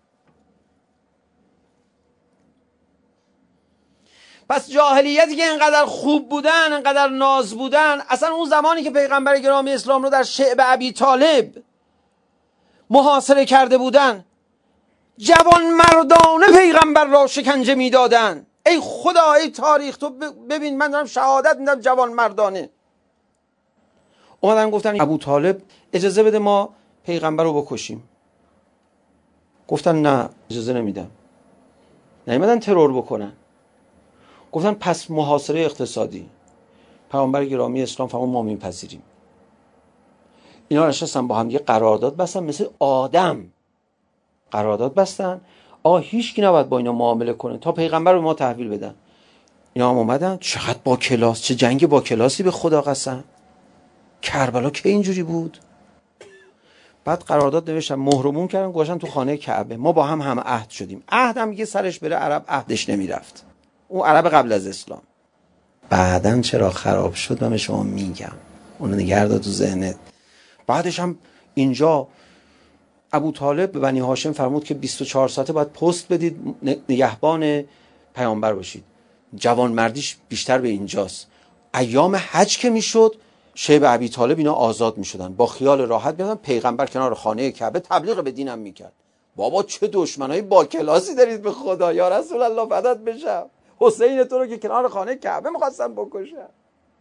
پس جاهلیتی که انقدر خوب بودن، انقدر ناز بودن، اصلا اون زمانی که پیغمبر گرامی اسلام رو در شعب ابی طالب محاصره کرده بودن، جوان مردانه پیغمبر را شکنجه میدادن. ای خدا، ای تاریخ، تو ببین من دارم شهادت میدم جوان مردانه. اومدن گفتن ابو طالب اجازه بده ما پیغمبر رو بکشیم. گفتن نه اجازه نمیدم. نیومدن ترور بکنن، گفتن پس محاصره اقتصادی. پیامبر گرامی اسلام فرمود ما میپذیریم. اینا نشستن با هم یه قرارداد بستن، مثل آدم قرارداد بستن. آه هیچ کی نباید با اینا معامله کنه تا پیغمبر رو ما تحویل بدن. اینا هم اومدن، چقدر با کلاس، چه جنگ با کلاسی، به خدا قسم. کربلا که اینجوری بود. بعد قرارداد نوشتن، مهرمون کردن، گذاشتن تو خانه کعبه. ما با هم هم عهد شدیم. عهد هم میگه سرش بره عرب عهدش نمیرفت. اون عرب قبل از اسلام. بعدن چرا خراب شد من به شما میگم، اونو نگرد تو ذهنت. بعدش هم اینجا ابو طالب به بنی هاشم فرمود که بیست و چهار ساعته باید پست بدید، نگهبان پیامبر باشید. جوان مردیش بیشتر به اینجاست. ایام حج که میشد، شیب ابی طالب اینا آزاد میشدن، با خیال راحت بیادن. پیغمبر کنار خانه کعبه تبلیغ به دینم میکرد. بابا چه دشمنای با کلاسی دارید به خدا. یا رسول الله فدات بشم، حسین تو رو که کنار خانه کعبه می‌خواستن بکشن،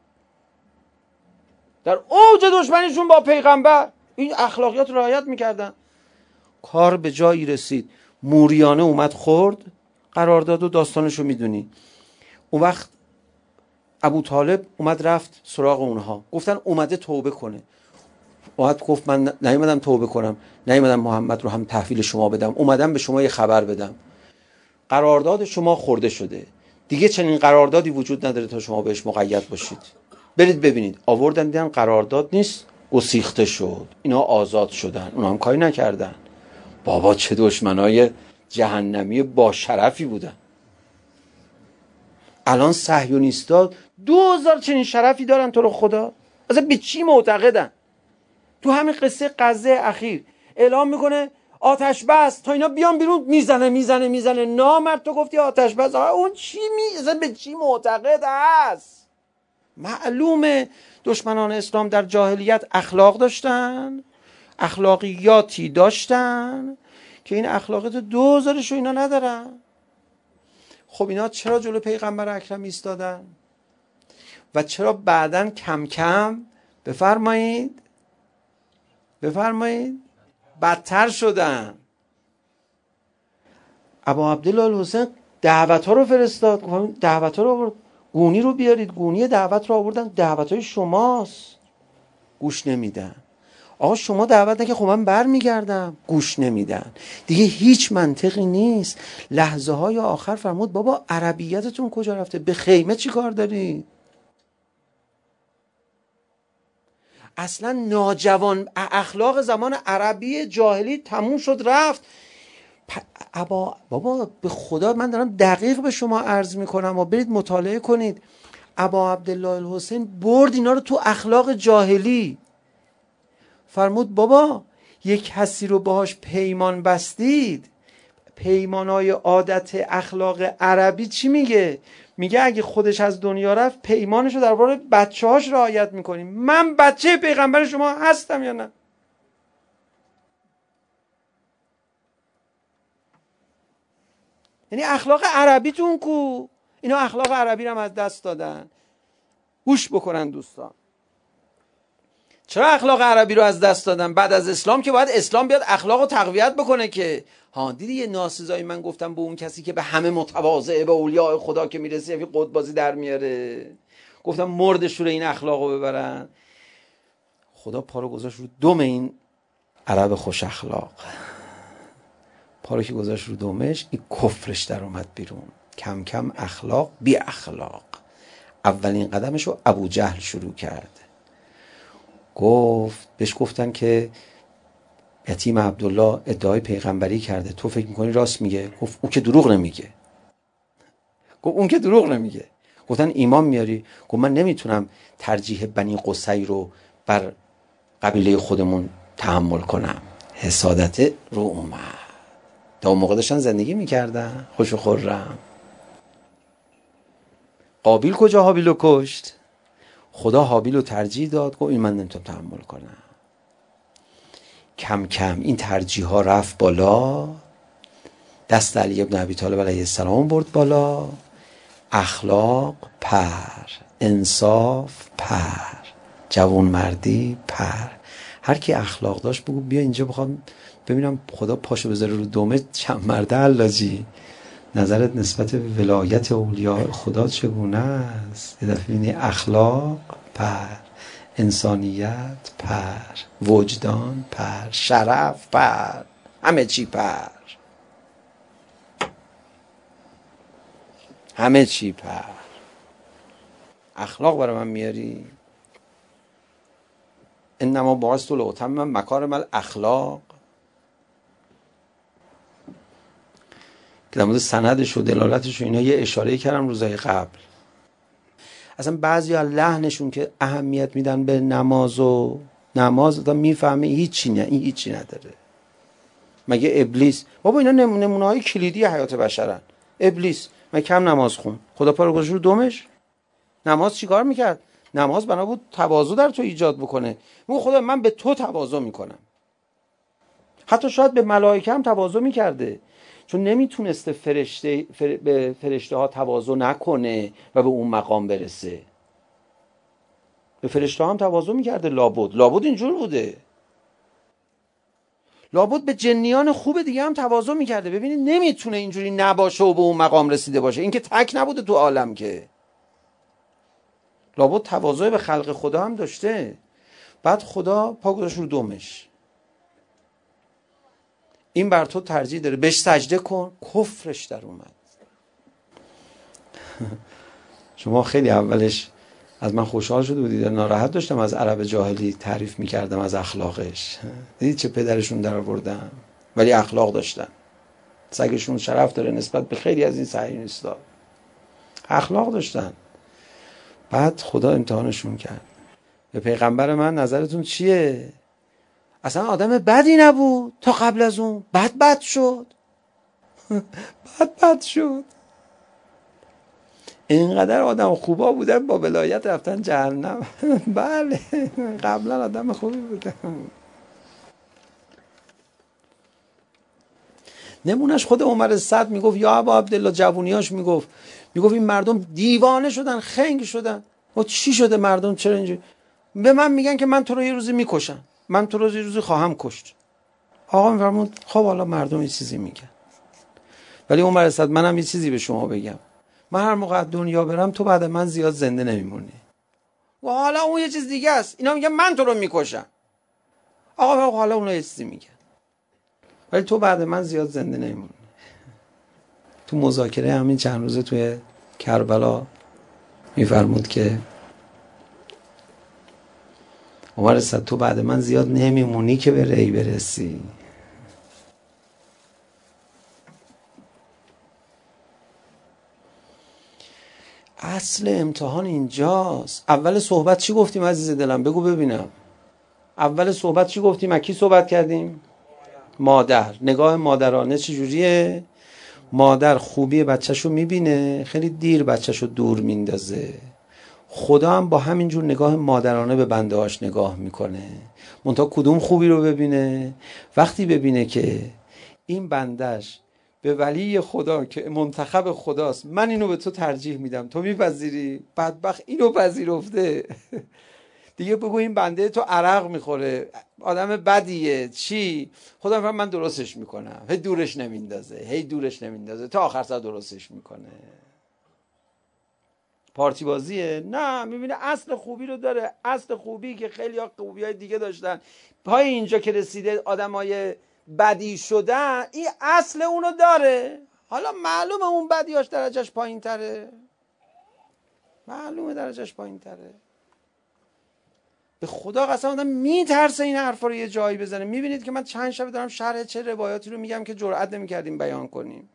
در اوج دشمنیشون با پیغمبر این اخلاقیات رعایت میکردن. کار به جایی رسید، موریانه اومد خورد. قرارداد و داستانشو میدونی. اون وقت ابو طالب اومد رفت سراغ اونها، گفتن اومده توبه کنه. اومد گفت من نیومدم توبه کنم، نیومدم محمد رو هم تحویل شما بدم، اومدم به شما یه خبر بدم. قرارداد شما خورده شده، دیگه چنین قراردادی وجود نداره تا شما بهش مقید باشید. برید ببینید. آوردن دیدن قرارداد نیست، گسیخته شد. اینا آزاد شدن، اونا هم کاری نکردن. بابا چه دشمنای جهنمی با شرفی بودن. الان صهیونیستا دو هزار چنین شرفی دارن تو رو خدا. اصلا به چی معتقدن؟ تو همین قصه غزه اخیر اعلام میکنه آتش بس تا اینا بیان بیرون، میزنه میزنه میزنه. نامرد تو گفتی آتش بس، اون چی می اصلا به چی معتقد است؟ معلومه دشمنان اسلام در جاهلیت اخلاق داشتن، اخلاقیاتی داشتن که این اخلاقیات دوزارشو اینا ندارن. خب اینا چرا جلو پیغمبر اکرم ایستادن و چرا بعدن کم کم بفرمایید بفرمایید بدتر شدن؟ ابا عبدالله الحسین دعوت ها رو فرستاد، دعوت ها رو آورد، گونی رو بیارید، گونی دعوت رو آوردن، دعوت های شماست، گوش نمیدن. آقا شما دعوت نکه، خب من بر میگردم، گوش نمیدن. دیگه هیچ منطقی نیست. لحظه های آخر فرمود بابا عربیتتون کجا رفته؟ به خیمه چی کار داری؟ اصلا ناجوان اخلاق زمان عربی جاهلی تموم شد رفت. ابا بابا به خدا من دارم دقیق به شما عرض میکنم و برید مطالعه کنید. ابا عبدالله الحسین برد اینا رو تو اخلاق جاهلی. فرمود بابا یک کسی رو باهاش پیمان بستید، پیمانای عادت اخلاق عربی چی میگه؟ میگه اگه خودش از دنیا رفت پیمانشو درباره بچه‌هاش رعایت میکنیم. من بچه پیغمبر شما هستم یا نه؟ یعنی اخلاق عربیتون کو؟ اینا اخلاق عربی رو هم از دست دادن. گوش بکنن دوستان، چرا اخلاق عربی رو از دست دادن؟ بعد از اسلام که باید اسلام بیاد اخلاق رو تقویت بکنه که ها. دیدی یه ناسزایی من گفتم به اون کسی که به همه متواضعه، به اولیاء خدا که میرسه یه قطبازی در میاره، گفتم مردش رو این اخلاق رو ببرن. خدا پارو گذاشت رو دم این عرب خوش اخلاق. پارو که گذاشت رو دمش، این کفرش در اومد بیرون. کم کم اخلاق بی اخلاق. اولین قدمش رو ابو جهل شروع کرد. گفت بهش گفتن که یتیم عبدالله ادعای پیغمبری کرده، تو فکر میکنی راست میگه؟ گفت اون که دروغ نمیگه. گفت اون که دروغ نمیگه. گفتن ایمان میاری؟ گفت من نمیتونم ترجیح بنی قصی رو بر قبیله خودمون تحمل کنم. حسادت رو اومد. تا اون موقع داشتن زندگی میکردن خوش و خرم. قابیل کجا حابیل رو کشت؟ خدا حابیل رو ترجیح داد. گفت این من نمیتونم تحمل کنم. کم کم این ترجیح ها رفت بالا، دست علی ابن ابی طالب علیه السلام برد بالا، اخلاق پر، انصاف پر، جوانمردی پر. هر کی اخلاق داشت بگو بیا اینجا بخوام ببینم خدا پاشو بذاره رو دومه چند مرده علاجی. نظرت نسبت به ولایت اولیاء خدا چگونه است؟ یه دفعه ببینی اخلاق پر، انسانیت پر، وجدان پر، شرف پر، همه چی پر، همه چی پر. اخلاق برای من میاری؟ انما بعثت لاتمم مکارم الاخلاق. که در مورد سندش و دلالتش و اینا یه اشاره کردم روزای قبل. اصلا بعضیا لحنشون که اهمیت میدن به نماز و نماز تا میفهمه هیچی نه، این هیچی نداره. مگه ابلیس بابا اینا نمونه های کلیدی حیات بشرن. ابلیس مگه کم نماز خون؟ خدا پا رو گذاشت رو دمش؟ نماز چیکار میکرد؟ نماز بنا بود تواضع در تو ایجاد بکنه. میگه خدا من به تو تواضع میکنم. حتی شاید به ملائکه هم تواضع میکرده، چون نمیتونسته فرشته فر... به فرشته ها تواضع نکنه و به اون مقام برسه. به فرشته ها هم تواضع میکرده. لابد لابد اینجور بوده. لابد به جنیان خوب دیگه هم تواضع میکرده. ببینید نمیتونه اینجوری نباشه و به اون مقام رسیده باشه. این که تک نبوده تو عالم که. لابد تواضع به خلق خدا هم داشته. بعد خدا پا گذاشت رو دمش. این بر تو ترجیح داره، بهش سجده کن. کفرش در اومد. شما خیلی اولش از من خوشحال شده بودید، ناراحت داشتم از عرب جاهلی تعریف میکردم از اخلاقش. دیدید چه پدرشون در آوردن، ولی اخلاق داشتن. سگشون شرف داره نسبت به خیلی از این صهیونیستا. اخلاق داشتن. بعد خدا امتحانشون کرد. به پیغمبر من نظرتون چیه؟ اصلا آدم بدی نبود تا قبل از اون، بد بد شد. بد بد شد. اینقدر آدم خوبا بودن با ولایت رفتن جهنم. بله قبلا آدم خوبی بودن. نمونش خود عمر صد میگفت یا ابا عبدالله، جوونیاش میگفت میگفت این مردم دیوانه شدن، خنگ شدن. و چی شده مردم چرا اینجوری؟ به من میگن که من تو رو یه روزی میکشم، من تو رو یه روزی خواهم کشت. آقا میفرمود خب حالا مردم یه چیزی میگن، ولی عمر صد منم یه چیزی به شما بگم، من هر موقع دنیا برم تو بعد من زیاد زنده نمیمونی. و حالا اون یه چیز دیگه است، اینا میگن من تو رو میکشم. آقا حالا اونا یه چیزی میگن، ولی تو بعد من زیاد زنده نمیمونی. تو مذاکره همین چند روزه توی کربلا میفرمود که عمر صد تو بعد من زیاد نمیمونی که به ری برسی. اصل امتحان اینجاست. اول صحبت چی گفتیم عزیز دلم؟ بگو ببینم. اول صحبت چی گفتیم؟ از کی صحبت کردیم؟ مادر. نگاه مادرانه چجوریه؟ مادر خوبی بچه‌شو میبینه، خیلی دیر بچه‌شو دور میندازه. خدا هم با همین جور نگاه مادرانه به بنده هاش نگاه میکنه. منتها کدوم خوبی رو ببینه؟ وقتی ببینه که این بندش به ولی خدا که منتخب خداست، من اینو به تو ترجیح میدم، تو میپذیری؟ بدبخت اینو پذیرفته. دیگه بگو این بنده تو عرق میخوره، آدم بدیه، چی؟ خدا میفهم من درستش میکنم، هی دورش نمیندازه، هی دورش نمیندازه تا آخر سر درستش میکنه. پارتی بازیه؟ نه، میبینه اصل خوبی رو داره. اصل خوبی که خیلی ها خوبی های دیگه داشتن، پای اینجا که رسیده آدم های بدی شدن، این اصل اونو داره. حالا معلومه اون بدیاش درجهش پایین تره، معلومه درجهش پایین تره. به خدا قسم آدم میترسه این حرفا رو یه جایی بزنه. میبینید که من چند شب دارم شرح چه روایاتی رو میگم که جرئت نمیکردیم بیان کنیم.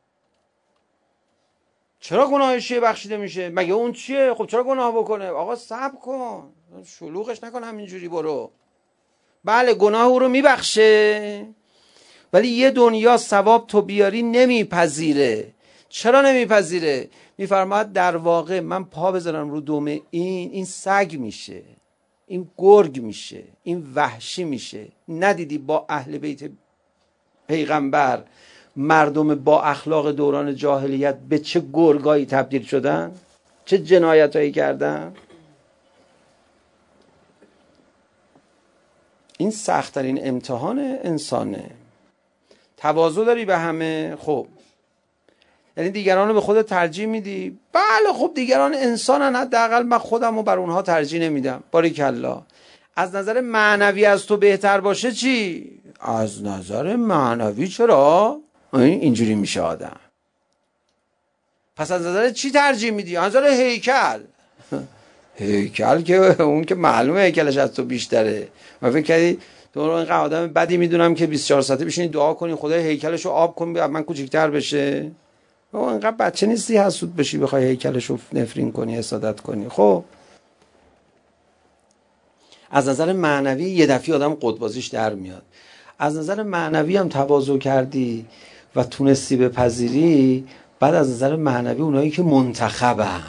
چرا گناه شیعه بخشیده میشه؟ مگه اون چیه؟ خب چرا گناه بکنه؟ آقا صبر کن، شلوغش نکن همینجوری برو. بله گناه او رو میبخشه، ولی یه دنیا ثواب تو بیاری نمیپذیره. چرا نمیپذیره؟ میفرماید در واقع من پا بذارم رو دم این این سگ میشه، این گرگ میشه، این وحشی میشه. ندیدی با اهل بیت پیغمبر مردم با اخلاق دوران جاهلیت به چه گرگایی تبدیل شدن؟ چه جنایتایی کردن؟ این سخت‌ترین امتحان انسانه. تواضع داری به همه، خب یعنی دیگران رو به خودت ترجیح میدی؟ بله خب دیگران انسانن، حداقل من خودم رو بر اونها ترجیح نمیدم. باریکلا. از نظر معنوی از تو بهتر باشه چی؟ از نظر معنوی چرا؟ اینجوری میشه آدم. پس از نظر چی ترجیح میدی؟ از نظر هیکل. هیکل که اون که معلومه هیکلش از تو بیشتره. من فکر کردی تو رو اینقدر آدم بدی میدونم که بیست و چهار ساعته بشینی دعا کنی خدای هیکلش رو آب کن من کوچیک‌تر بشه؟ بابا اینقدر بچه نیستی حسود بشی بخوای هیکلش رو نفرین کنی، حسادت کنی. خب از نظر معنوی یه دفعه آدم قطبازیش در میاد. از نظر معنوی هم تواضع کردی و تونستی بپذیری، بعد از نظر معنوی اونایی که منتخبن،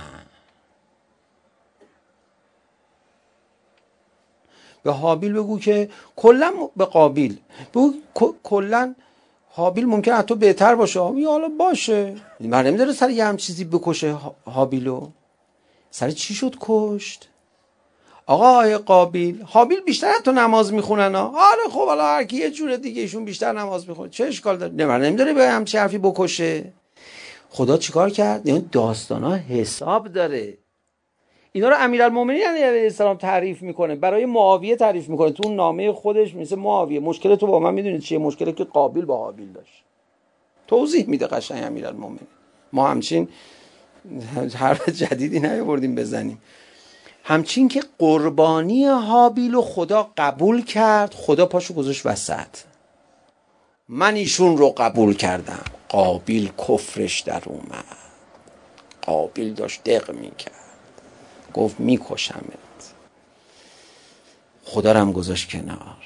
به حابیل بگو که کلا، به قابیل بگو کلا حابیل ممکنه حتی بهتر باشه. یا حالا باشه، من نمیداره سر یه هم چیزی بکشه حابیلو. سر چی شد کشت؟ آقا آقای قابیل، حابیل بیشتر تو نماز میخونن ها. آره خب حالا هر کی یه جور دیگه ایشون بیشتر نماز میخونه، چه اشکال داره؟ نه من نمیداره به هم چه حرفی بکشه. خدا چیکار کرد؟ این داستانا حساب داره. اینا رو امیرالمومنین علیه السلام تعریف میکنه، برای معاویه تعریف میکنه تو اون نامه خودش. مثل معاویه مشکل تو با من میدونید چیه؟ مشکلی که قابیل با حابیل داشت توضیح میده قشنگ امیرالمومنین. ما همچین حرف جدیدی نیاوردیم بزنیم. همچین که قربانی حابیل و خدا قبول کرد، خدا پاشو گذاشت وسط. من ایشون رو قبول کردم. قابیل کفرش در اومد. قابیل داشت دق میکرد، گفت میکشمت. خدا رو هم گذاشت کنار.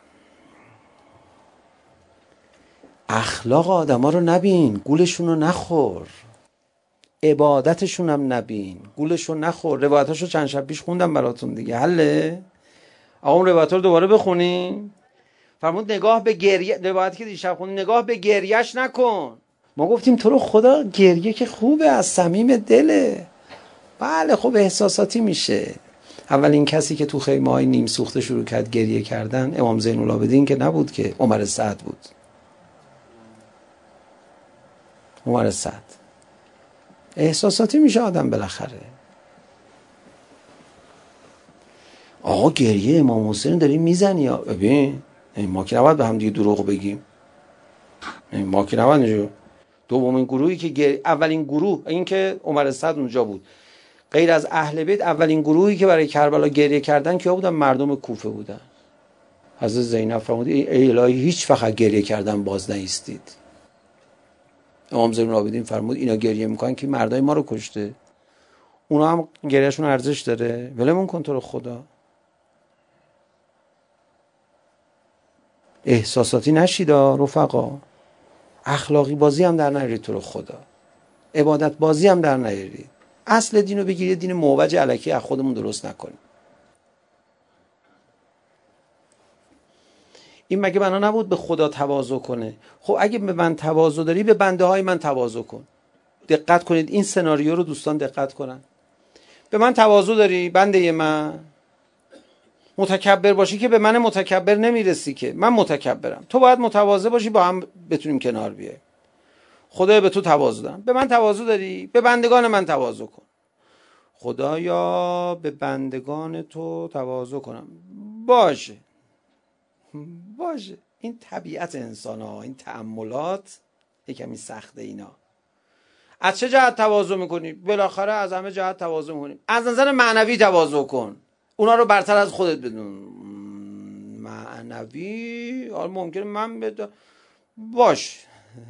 اخلاق آدم ها رو نبین، گولشون رو نخور. عبادتشون هم نبین، گولشون نخور. روایتاشو چند شب پیش خوندم براتون دیگه. حله؟ آقا اون روایت رو دوباره بخونیم. فرمود نگاه به گریه، روایتی که دیشب خوندیم، نگاه به گریهش نکن. ما گفتیم تو رو خدا گریه که خوبه، از صمیم دله. بله خب احساساتی میشه. اولین کسی که تو خیمه‌های نیم سوخته شروع کرد گریه کردن امام زین العابدین که نبود، که عمر سعد بود. عمر سعد. احساساتی میشه آدم بالاخره. آقا گریه امام حسین داری میزنی یا ببین، ما که نباید به هم دیگه دروغ بگیم. ما که نباید اینجا. دومین گروهی که گر... اولین گروه این که عمر سعد اونجا بود، غیر از اهل بیت اولین گروهی که برای کربلا گریه کردن که بودن؟ مردم کوفه بودن. حضرت زینب فرمود ای الهی هیچ وقت گریه کردن باز نیستید. امام زین العابدین فرمود اینا گریه میکنن که مردای ما رو کشته، اونا هم گریهشون ارزش داره؟ ولمون کن تو رو خدا. احساساتی نشید رفقا. اخلاقی بازی هم در نیارید تو رو خدا. عبادت بازی هم در نیارید. اصل دینو بگیرید، دین موج الکی از خودمون درست نکنیم. این مگه بنا نبود به خدا تواضع کنه؟ خب اگه به من تواضع داری، به بنده های من تواضع کن. دقت کنید این سناریو رو دوستان دقت کنن. به من تواضع داری بنده من، متکبر باشی که به من متکبر نمیرسی، که من متکبرم، تو باید متواضع باشی با هم بتونیم کنار بیاییم. خدایا به تو تواضع دارم. به من تواضع داری، به بندگان من تواضع کن. خدایا به بندگان تو تواضع کنم. باشه باشه. این طبیعت انسان ها، این تأملات یکمی سخته. اینا از چه جهت تواضع میکنی؟ بالاخره از همه جهت تواضع میکنیم. از نظر معنوی تواضع کن، اونا رو برتر از خودت بدون. معنوی حالا ممکنه من بد... باش.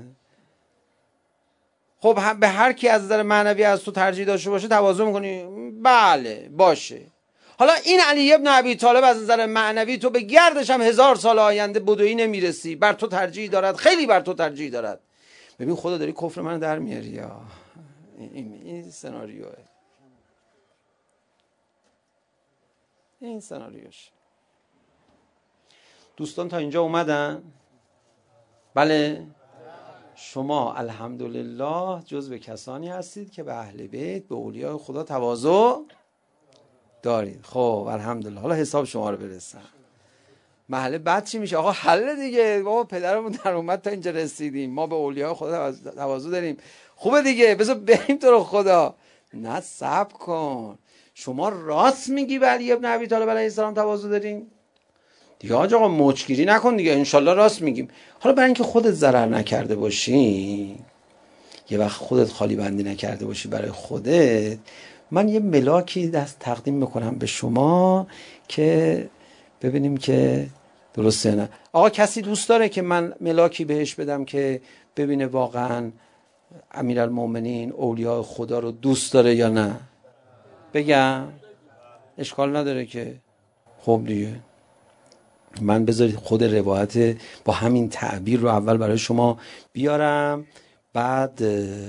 خب به هر کی از نظر معنوی از تو ترجیح داشته باشه تواضع میکنی؟ بله باشه. حالا این علی ابن ابی طالب از نظر معنوی تو به گردش هم هزار سال آینده بدویی نمیرسی، بر تو ترجیح دارد، خیلی بر تو ترجیح دارد. ببین خدا داری کفر من در میاری یا این, این سناریوه. این سناریوش. دوستان تا اینجا اومدن؟ بله؟ شما الحمدلله جزو کسانی هستید که به اهل بیت، به اولیاء خدا تواضع دارید. خب الحمدلله. حالا حساب شما رو برسن. محله بعد چی میشه؟ آقا حل دیگه، بابا پدرمون در اومد تا اینجا رسیدیم، ما به اولیاء خدا تواضع داریم، خوبه دیگه، بذار بریم تو رو خدا. نه صبر کن، شما راست میگی به علی ابن ابی طالب علیه السلام تواضع داریم دیگه. آقا مچگیری نکن دیگه، انشالله راست میگیم. حالا برای اینکه خودت ضرر نکرده باشی، یه وقت خودت خالی بندی نکرده باشی برای خودت، من یه ملاکی دست تقدیم میکنم به شما که ببینیم که درسته نه. آقا کسی دوست داره که من ملاکی بهش بدم که ببینه واقعا امیرالمومنین اولیاء خدا رو دوست داره یا نه؟ بگم اشکال نداره که. خب دیگه من بذارید خود روایت با همین تعبیر رو اول برای شما بیارم، بعد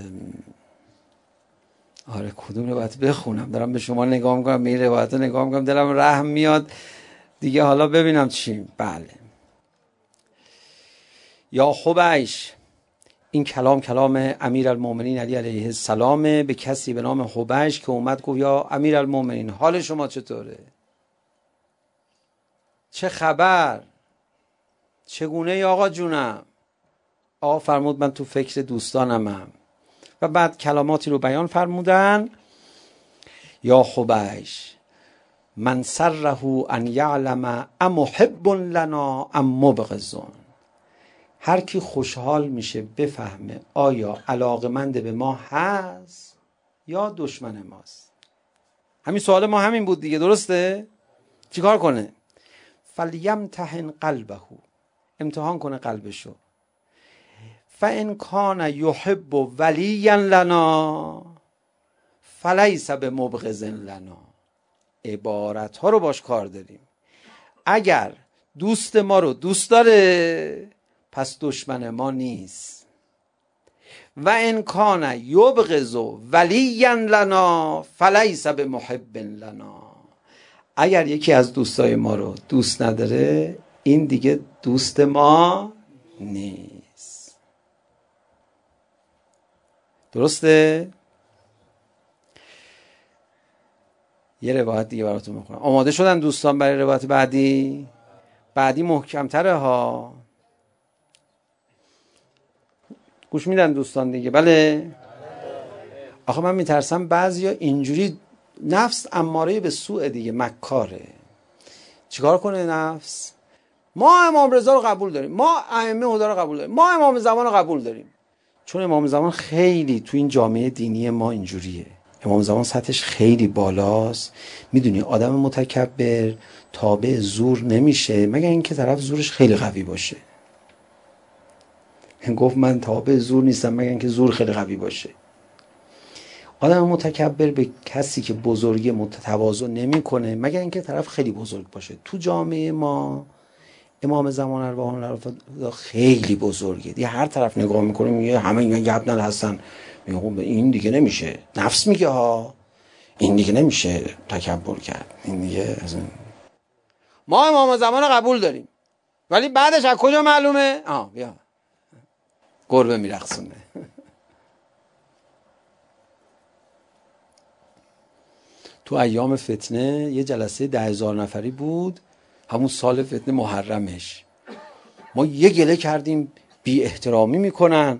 آره کدوم روایت بخونم؟ دارم به شما نگاه میکنم، به این روایت نگاه میکنم، دلم رحم میاد دیگه. حالا ببینم چی. بله. یا حبیش، این کلام کلام امیرالمومنین علی علیه السلام به کسی به نام حبیش که اومد گفت یا امیرالمومنین حال شما چطوره؟ چه خبر؟ چگونه ای آقا جونم؟ آقا فرمود من تو فکر دوستانمم. و بعد کلماتی رو بیان فرمودن. یا حبیش من سره ان یعلم ام محب لنا ام مبغضون، هر کی خوشحال میشه بفهمه آیا علاقمند به ما هست یا دشمن ماست. همین سوال ما همین بود دیگه، درسته؟ چیکار کنه؟ فلیمتحن قلبه، امتحان کنه قلبشو. فان کان یحب ولیا لنا فلیس بمبغض لنا، عبارت ها رو باش کار داریم. اگر دوست ما رو دوست داره پس دشمن ما نیست. و ان کان یبغض ولیا لنا فلیس بمحب لنا، اگر یکی از دوستای ما رو دوست نداره این دیگه دوست ما نیست. درسته؟ یه روایت دیگه براتون میخونم. آماده شدن دوستان برای روایت بعدی؟ بعدی محکم‌تره ها. گوش میدن دوستان دیگه؟ بله؟ آخه من میترسم بعضیا اینجوری، نفس اماره به سوء دیگه، مکاره. چیکار کنه نفس؟ ما امام رضا رو قبول داریم، ما ائمه هدا رو قبول داریم، ما امام زمان رو قبول داریم. چون امام زمان خیلی تو این جامعه دینی ما اینجوریه، امام زمان سطحش خیلی بالاست. میدونی آدم متکبر تابع زور نمیشه مگر اینکه طرف زورش خیلی قوی باشه. گفت من تابع زور نیستم مگر اینکه زور خیلی قوی باشه. آدم متکبر به کسی که بزرگی متواضع نمیکنه مگر اینکه طرف خیلی بزرگ باشه. تو جامعه ما امام زمان ارواحان خیلی بزرگه دیگه، هر طرف نگاه میکنه میگه همه اینا یبنل هستن، میگه این دیگه نمیشه. نفس میگه ها این دیگه نمیشه تکبر کرد، این دیگه از این. ما امام زمان قبول داریم ولی بعدش از کجا معلومه؟ آه بیا گربه میرقصونه. تو ایام فتنه یه جلسه ده هزار نفری بود، همون سال فتنه محرمش. ما یه گله کردیم بی احترامی میکنن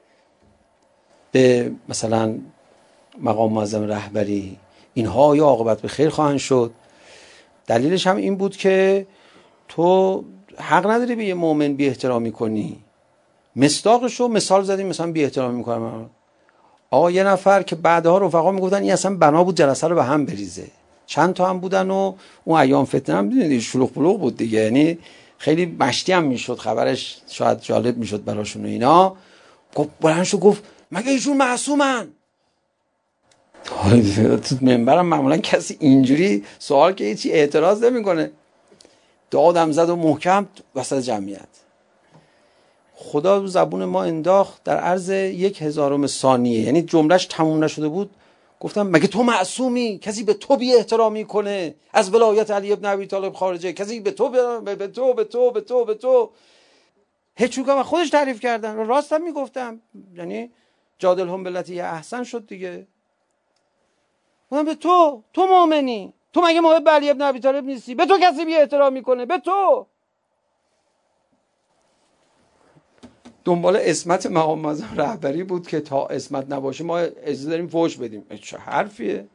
به مثلا مقام معظم رهبری، اینها یا عاقبت به خیر خواهند شد. دلیلش هم این بود که تو حق نداری به یه مؤمن بی احترامی کنی. مصداقشو مثال زدیم، مثلا بی احترامی میکنم. آقا یه نفر که بعدها رفقا میگفتن این اصلا بنا بود جلسه رو به هم بریزه، چند تا هم بودن و اون ایام فتنه هم دیدید شلوغ پلوغ بود دیگه، یعنی خیلی مشتی هم میشد، خبرش شاید جالب میشد براشون و اینا. گفت بلند شد گفت مگه ایشون معصومن؟ تو منبرم معمولا کسی اینجوری سوال که هیچی اعتراض نمیکنه. دادم زد و محکم وسط جمعیت. خدا زبون ما انداخت در عرض یک هزارم ثانیه، یعنی جملهش تموم نشده بود گفتم مگه تو معصومی؟ کسی به تو بی احترامی کنه از ولایت علی ابن ابی طالب خارجه؟ کسی به تو به, به تو به تو به تو به تو هیچ چون خودش تعریف کردن. راستم میگفتم، یعنی جادل هم بالتی احسن شد دیگه. گفتم به تو، تو مؤمنی، تو مگه محب علی ابن ابی طالب نیستی؟ به تو کسی بی احترامی کنه؟ به تو. دنبال عصمت مقام معظم رهبری بود که تا عصمت نباشه ما اجازه داریم فوش بدیم. چه حرفیه؟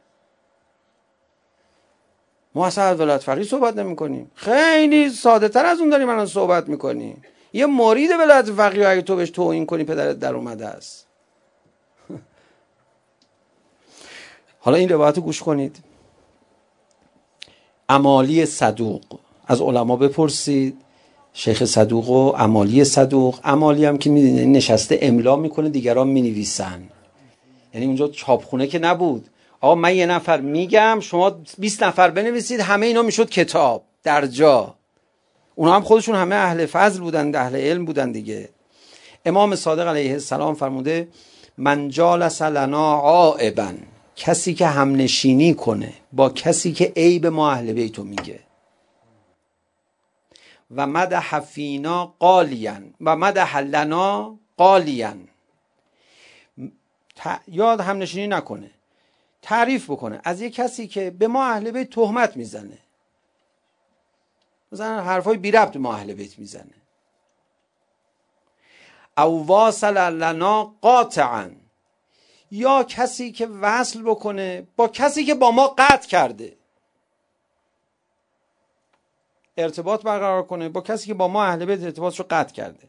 ما اصلا از ولایت فقیه صحبت نمی کنیم، خیلی ساده تر از اون داریم الان صحبت میکنیم. یه مرید ولایت فقیه اگه تو بهش توهین کنی پدرت در اومده است. حالا این روایت رو گوش کنید. امالی صدوق، از علما بپرسید شیخ صدوق و امالی صدوق. امالی هم که میدونید نشسته املا میکنه دیگران مینویسن، یعنی اونجا چاپخونه که نبود. آقا من یه نفر میگم شما بیست نفر بنویسید، همه اینا میشد کتاب در جا. اونا هم خودشون همه اهل فضل بودن، اهل علم بودن دیگه. امام صادق علیه السلام فرموده من جالس لنا عائبا، کسی که همنشینی کنه با کسی که عیب ما اهل بیتو میگه، و مدح فینا قالیا و مدح لنا قالیا، یاد همنشینی نکنه، تعریف بکنه از یک کسی که به ما اهل بیت تهمت میزنه، مثلا حرفای بی ربط ما اهل بیت میزنه. او واصل لنا قاطعا، یا کسی که وصل بکنه با کسی که با ما قطع کرده، ارتباط برقرار کنه با کسی که با ما اهل بیت ارتباطشو قطع کرده.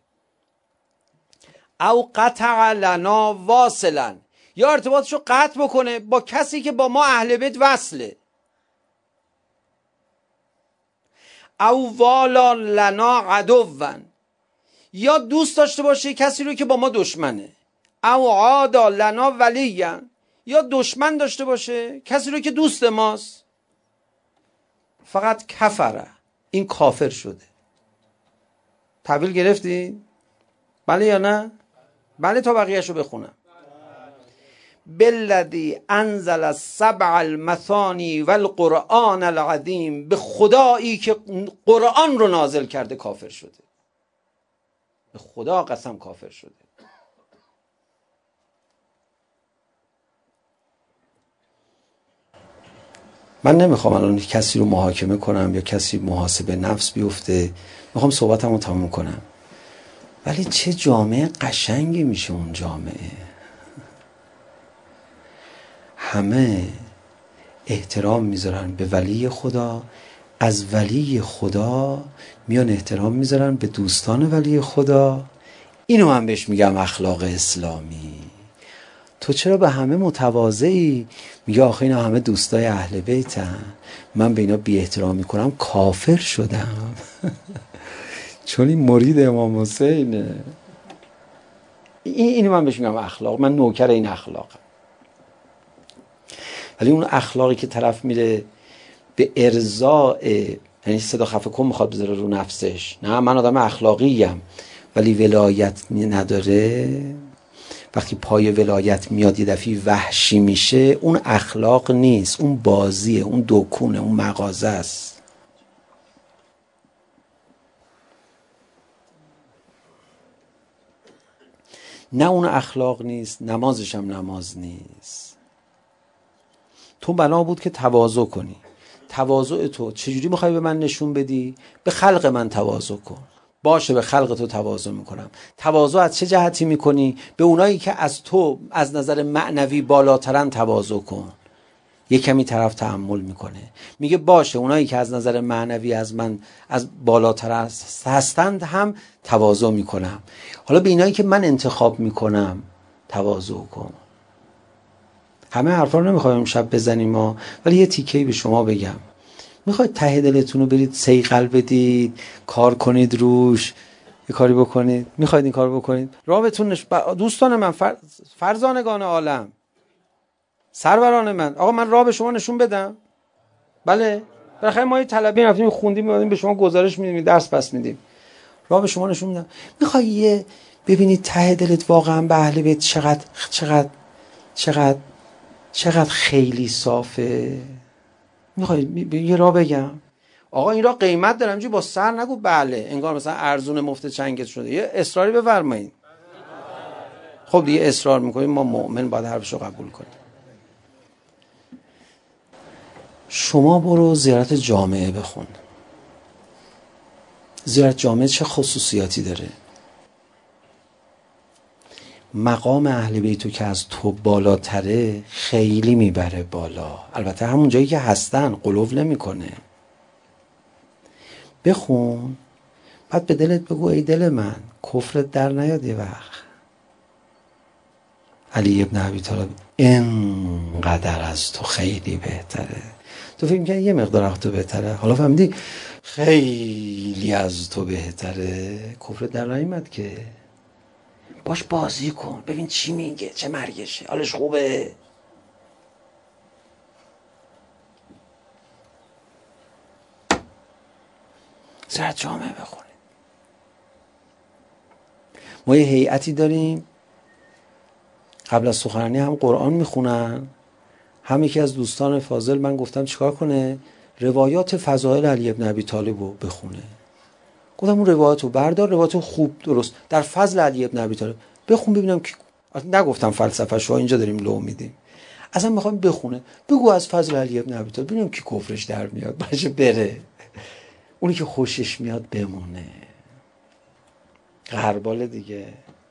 او قطع لنا واصلا، یا ارتباطشو قطع بکنه با کسی که با ما اهل بیت وصله. او والا لنا عدوا، یا دوست داشته باشه کسی رو که با ما دشمنه. او عادا لنا ولیا، یا دشمن داشته باشه کسی رو که دوست ماست. فقط کفره، این کافر شده. تحویل گرفتی؟ بله یا نه؟ بله تا بقیه‌شو بخونم. بالذی انزل السبع المثانی والقرآن العظیم، به خدایی که قرآن رو نازل کرده کافر شده. به خدا قسم کافر شده. من نمیخوام الان کسی رو محاکمه کنم یا کسی محاسبه نفس بیفته، میخوام صحبتمو تموم کنم. ولی چه جامعه قشنگی میشه اون جامعه. همه احترام میذارن به ولی خدا، از ولی خدا میان احترام میذارن به دوستان ولی خدا. اینو من بهش میگم اخلاق اسلامی. تو چرا به همه متواضعی؟ میگه آخه اینا همه دوستای اهل بیتن، من به اینا بی احترامی کنم کافر شدم. چون این مرید امام حسینه. این اینو من بهش میگم اخلاق. من نوکر این اخلاقم. ولی اون اخلاقی که طرف میره به ارضاء، یعنی صدا خفه کن میخواد بذاره رو نفسش، نه من آدم اخلاقیم ولی ولایت نداره، وقتی پای ولایت میاد یه دفعه وحشی میشه، اون اخلاق نیست، اون بازیه، اون دکونه، اون مغازه است. نه اون اخلاق نیست، نمازش هم نماز نیست. تو بنا بود که تواضع کنی. تواضع تو چجوری میخوای به من نشون بدی؟ به خلق من تواضع کن. باشه به خلق تو تواضع میکنم. تواضع از چه جهتی میکنی؟ به اونایی که از تو از نظر معنوی بالاترن تواضع کن. یه کمی طرف تأمل میکنه، میگه باشه اونایی که از نظر معنوی از من از بالاتر هستند هم تواضع میکنم. حالا به اینایی که من انتخاب میکنم تواضع کن. همه حرفا رو نمیخوایم امشب بزنیم ما، ولی یه تیکه‌ای به شما بگم. میخواید ته دلتون رو برید صیقل بدید، کار کنید روش، یه کاری بکنید، میخواید این کار بکنید، راه بهتون نش... دوستان من، فر... فرزانگان عالم، سروران من، آقا من راه به شما نشون بدم؟ بله، بالاخره ما یه طلبی رفتیم خوندیم میادیم به شما گزارش میدیم، درس پس میدیم، راه به شما نشون میدم. میخوای یه ببینید ته دلت واقعا به اهل بیت چقدر چقدر چقدر چقدر خیلی صافه. میخوای یه راه بگم؟ آقا این راه قیمت داره، همینجوری با سر نگو بله انگار مثلا ارزون مفت چنگت شده. یه اصراری بفرمایید. خب دیگه اصرار میکنیم، ما مؤمن باید حرفشو قبول کنیم. شما برو زیارت جامعه بخون. زیارت جامعه چه خصوصیاتی داره؟ مقام اهل بیتو که از تو بالاتره خیلی میبره بالا. البته همون جایی که هستن غلو نمیکنه. بخون بعد به دلت بگو ای دل من کفرت در نیاد یه وقت. علی ابن ابی طالب اینقدر از تو خیلی بهتره. تو فکر می‌کنی یه مقدار از تو بهتره، حالا فهمیدی خیلی از تو بهتره. کفرت در نیامد که. باش بازی کن ببین چی میگه، چه مرگشه، حالش خوبه. زیارت جامعه بخونید. ما یه هیئتی داریم قبل از سخنرانی هم قرآن میخونن، هم یکی از دوستان فاضل من گفتم چیکار کنه؟ روایات فضائل علی ابن ابی طالب رو بخونه. گفتم اون روایات رو بردار، روایات خوب درست در فضل علی ابن ابی طالب بخون ببینم کی. نگفتم فلسفه شو، اینجا داریم لو میدیم. اصلا میخوام بخونه، بگو از فضل علی ابن ابی طالب ببینم کی کفرش در میاد باشه بره، اونی که خوشش میاد بمونه. غربال دیگه.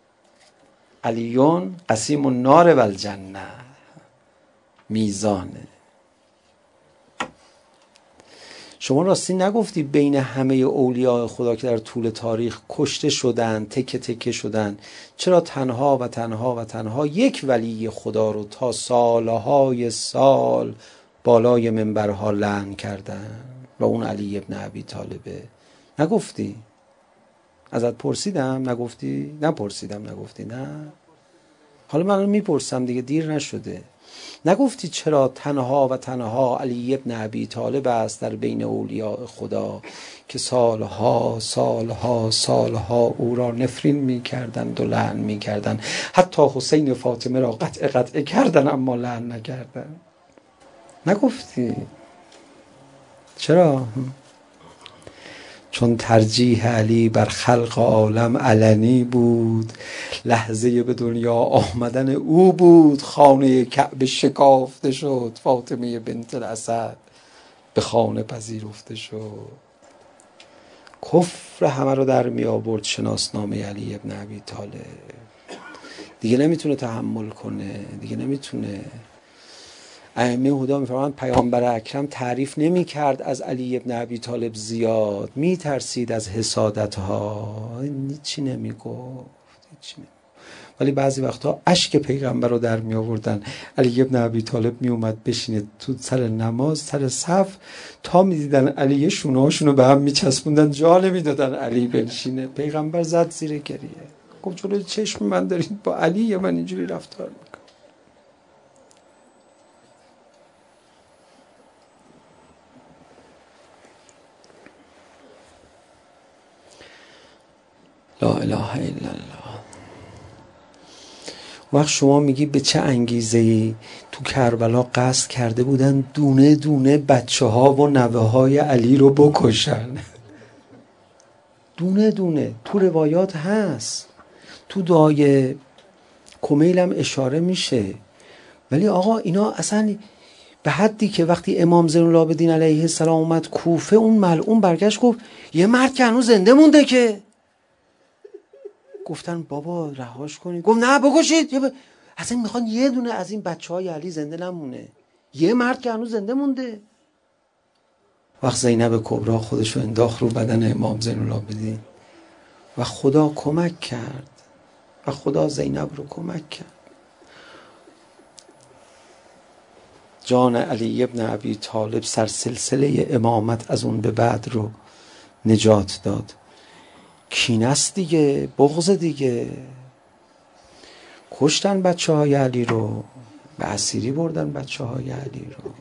علیون قسیم النار و الجنه، میزانه. شما راستی نگفتی بین همه اولیاء خدا که در طول تاریخ کشته شدن، تکه تکه شدن، چرا تنها و تنها و تنها یک ولی خدا رو تا سالهای سال بالای منبرها لعن کردن و اون علی ابن ابی طالبه؟ نگفتی؟ ازت پرسیدم نگفتی؟ نپرسیدم نگفتی؟ نه؟ حالا من میپرسم دیگه، دیر نشده. نگفتی چرا تنها و تنها علی ابن ابی طالب است در بین اولیاء خدا که سالها سالها سالها او را نفرین میکردند و لعن میکردند، حتی حسین و فاطمه را قطع قطع کردن اما لعن نکردن؟ نگفتی؟ چرا؟ چون ترجیح علی بر خلق عالم علنی بود، لحظه به دنیا آمدن او بود، خانه کعبه شکافته شد، فاطمه بنت الاسد به خانه پذیرفته شد. کفر همه رو در می آورد شناسنامه علی ابن ابی طالب. دیگه نمیتونه تحمل کنه، دیگه نمیتونه. ائمه هدا میفرمایند پیامبر اکرم تعریف نمی کرد از علی ابن ابی طالب زیاد، می ترسید از حسادت ها، هیچی نمی گفت، هیچی نمی. ولی بعضی وقتا اشک پیغمبر رو در می آوردن. علی ابن ابی طالب می اومد بشینه تو سر نماز سر صف، تا می دیدن علی شونه هاشونو به هم می چسبوندن، جا نمی دادن علی بنشینه. پیغمبر زد زیر گریه، گفت جلوی چشم من دارید با علی یا من اینجوری رفتار میکنم؟ لا اله الا الله. وقت شما میگی به چه انگیزه‌ای تو کربلا قصد کرده بودن دونه دونه بچه ها و نوه های علی رو بکشن؟ دونه دونه تو روایات هست، تو دعای کمیل هم اشاره میشه. ولی آقا اینا اصلا به حدی که وقتی امام زین العابدین علیه السلام اومد کوفه، اون ملعون برگشت گفت یه مرد که هنوز زنده مونده که. گفتن بابا رهاش کنید. گفت نه بکشید. ب... اصلا میخوان یه دونه از این بچه های علی زنده نمونه، یه مرد که هنوز زنده مونده. وقت زینب کبرا خودشو انداخت رو بدن امام زین العابدین و خدا کمک کرد و خدا زینب رو کمک کرد. جان علی ابن ابی طالب سر سلسله امامت از اون به بعد رو نجات داد. کینست دیگه، بغض دیگه. کشتن بچه های علی رو، به اسیری بردن بچه های علی رو،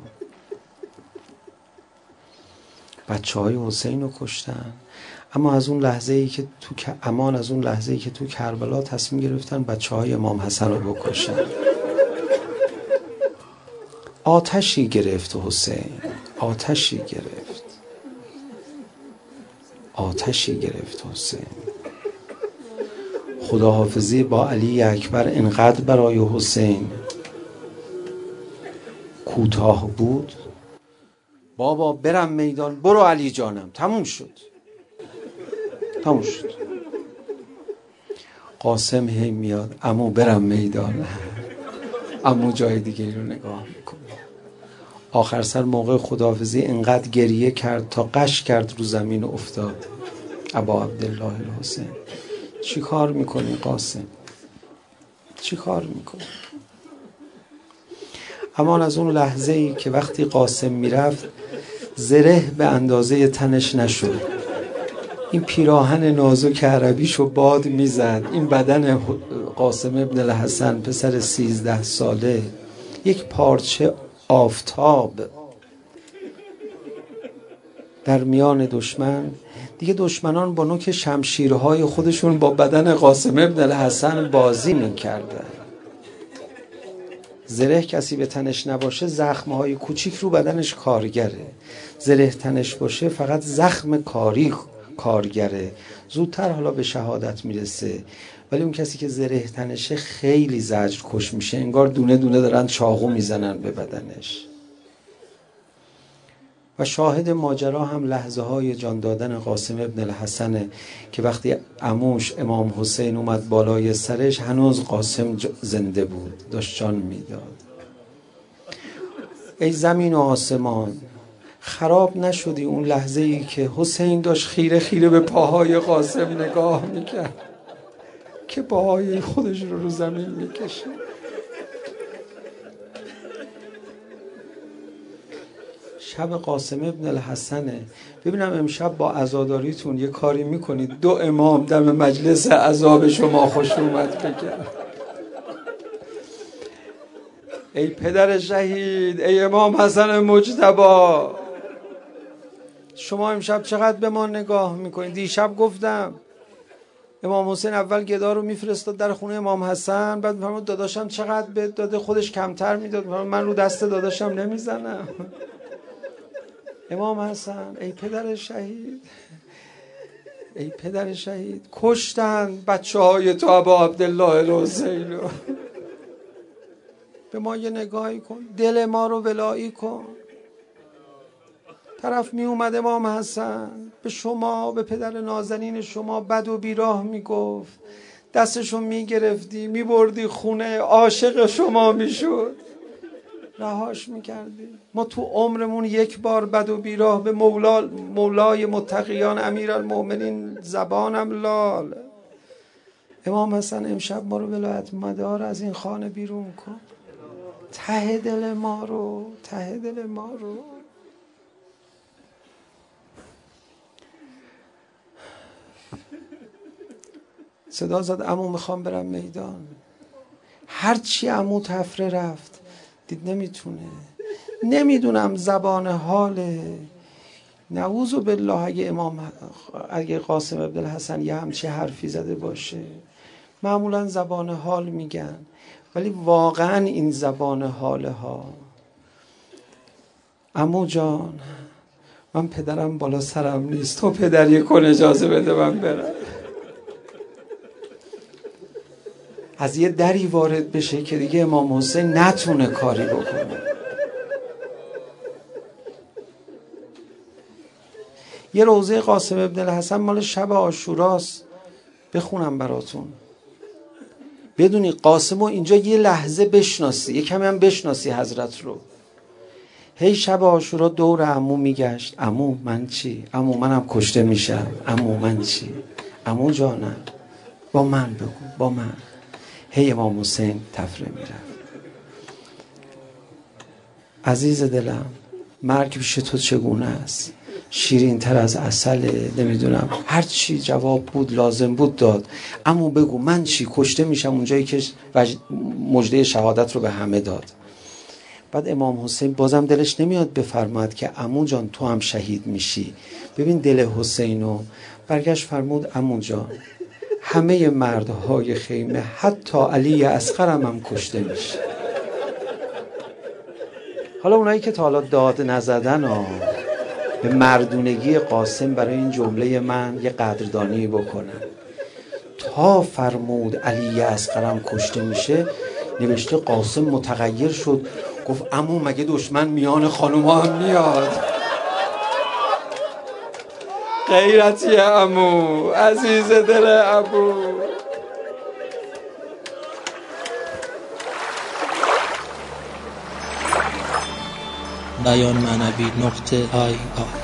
بچه های حسین رو کشتن. اما از اون لحظه ای که تو امان از اون لحظه ای که تو کربلا تصمیم گرفتن بچه های امام حسن رو بکشن. آتشی گرفت حسین، آتشی گرفت، آتشی گرفت حسین. خداحافظی با علی اکبر انقدر برای حسین کوتاه بود، بابا برم میدان، برو علی جانم، تموم شد تموم شد. قاسم هی میاد، عمو برم میدان، عمو جای دیگه رو نگاه میکنه. آخر سر موقع خداحافظی انقدر گریه کرد تا قش کرد رو زمین و افتاد. ابا عبدالله الحسین چی کار میکنی قاسم؟ چی کار میکنی؟ اما از اون لحظه ای که وقتی قاسم میرفت زره به اندازه تنش نشد، این پیراهن نازک عربیشو باد میزد، این بدن قاسم ابن الحسن پسر سیزده ساله یک پارچه آفتاب در میان دشمن. دیگه دشمنان با نوک شمشیرهای خودشون با بدن قاسم ابن الحسن بازی میکردن. زره کسی به تنش نباشه زخمهای کوچیک رو بدنش کارگره، زره تنش باشه فقط زخم کاری کارگره، زودتر حالا به شهادت میرسه. ولی اون کسی که زره تنشه خیلی زجر کش میشه، انگار دونه دونه دارن چاقو میزنن به بدنش. و شاهد ماجرا هم لحظه های جان دادن قاسم ابن الحسن که وقتی عموش امام حسین اومد بالای سرش هنوز قاسم زنده بود، داشت جان میداد. ای زمین و آسمان، خراب نشدی اون لحظه ای که حسین داشت خیره خیره به پاهای قاسم نگاه میکرد که پاهای خودش رو رو زمین میکشه؟ شب قاسم ابن الحسنه. ببینم امشب با عزاداریتون یه کاری میکنید دو امام دم مجلس عذاب شما خوش اومد بگم. ای پدر شهید، ای امام حسن مجتبی، شما امشب چقدر به ما نگاه میکنید؟ دیشب گفتم امام حسین اول گدا رو میفرستاد در خونه امام حسن، بعد میفرمود داداشم چقدر به داده، خودش کمتر میداد، من رو دست داداشم نمیزنم. امام حسن ای پدر شهید، ای پدر شهید، کشتن بچه های تو ابا عبدالله الحسین رو. به ما یه نگاهی کن، دل ما رو ولایی کن. طرف می اومد امام حسن به شما، به پدر نازنین شما بد و بیراه می گفت، دستشو می گرفتی می بردی خونه، عاشق شما می شد، رهاش می کردی. ما تو عمرمون یک بار بد و بیراه به مولا مولای متقیان امیرالمؤمنین زبانم لال. امام حسن امشب ما رو ولایت مدار از این خانه بیرون کن، ته دل ما رو، ته دل ما رو. صدا زد عمو میخوام برم میدان. هرچی عمو تفره رفت دید نمیتونه، نمیدونم زبان حاله. نعوذ بالله اگه امام اگه قاسم ابن الحسن یه همچی حرفی زده باشه، معمولا زبان حال میگن، ولی واقعا این زبان حاله ها. عمو جان من پدرم بالا سرم نیست، تو پدری کن اجازه بده من برم. از یه دری وارد بشه که دیگه امام حسین نتونه کاری بکنه. یه روضه قاسم ابن الحسن مال شب عاشوراست، بخونم براتون بدونی قاسمو اینجا یه لحظه بشناسی، یه کمی هم بشناسی حضرت رو. هی شب عاشورا دور عمو میگشت، عمو من چی؟ عمو منم کشته میشم، عمو من چی؟ عمو جانم با من بگو، با من. هی امام حسین تفره میرفت. عزیز دلم مرگ پیش تو چگونه است؟ شیرین تر از عسله، نمیدونم هر چی جواب بود لازم بود داد. اما بگو من چی؟ کشته میشم. اونجایی که مژده شهادت رو به همه داد. بعد امام حسین بازم دلش نمیاد بفرماد که عمو جان تو هم شهید میشی. ببین دل حسینو، برگشت فرمود عمو جان همه مردهای خیمه حتی علی اصغرم هم کشته میشه. حالا اونایی که تا حالا داد نزدن ها به مردونگی قاسم برای این جمله من یه قدردانی بکنن. تا فرمود علی اصغرم کشته میشه نوشته قاسم متغیر شد، گفت عمو مگه دشمن میان خانوما هم میاد؟ غیرتی عمو، عزیز دل عمو. بیان معنوی نقطه آی آی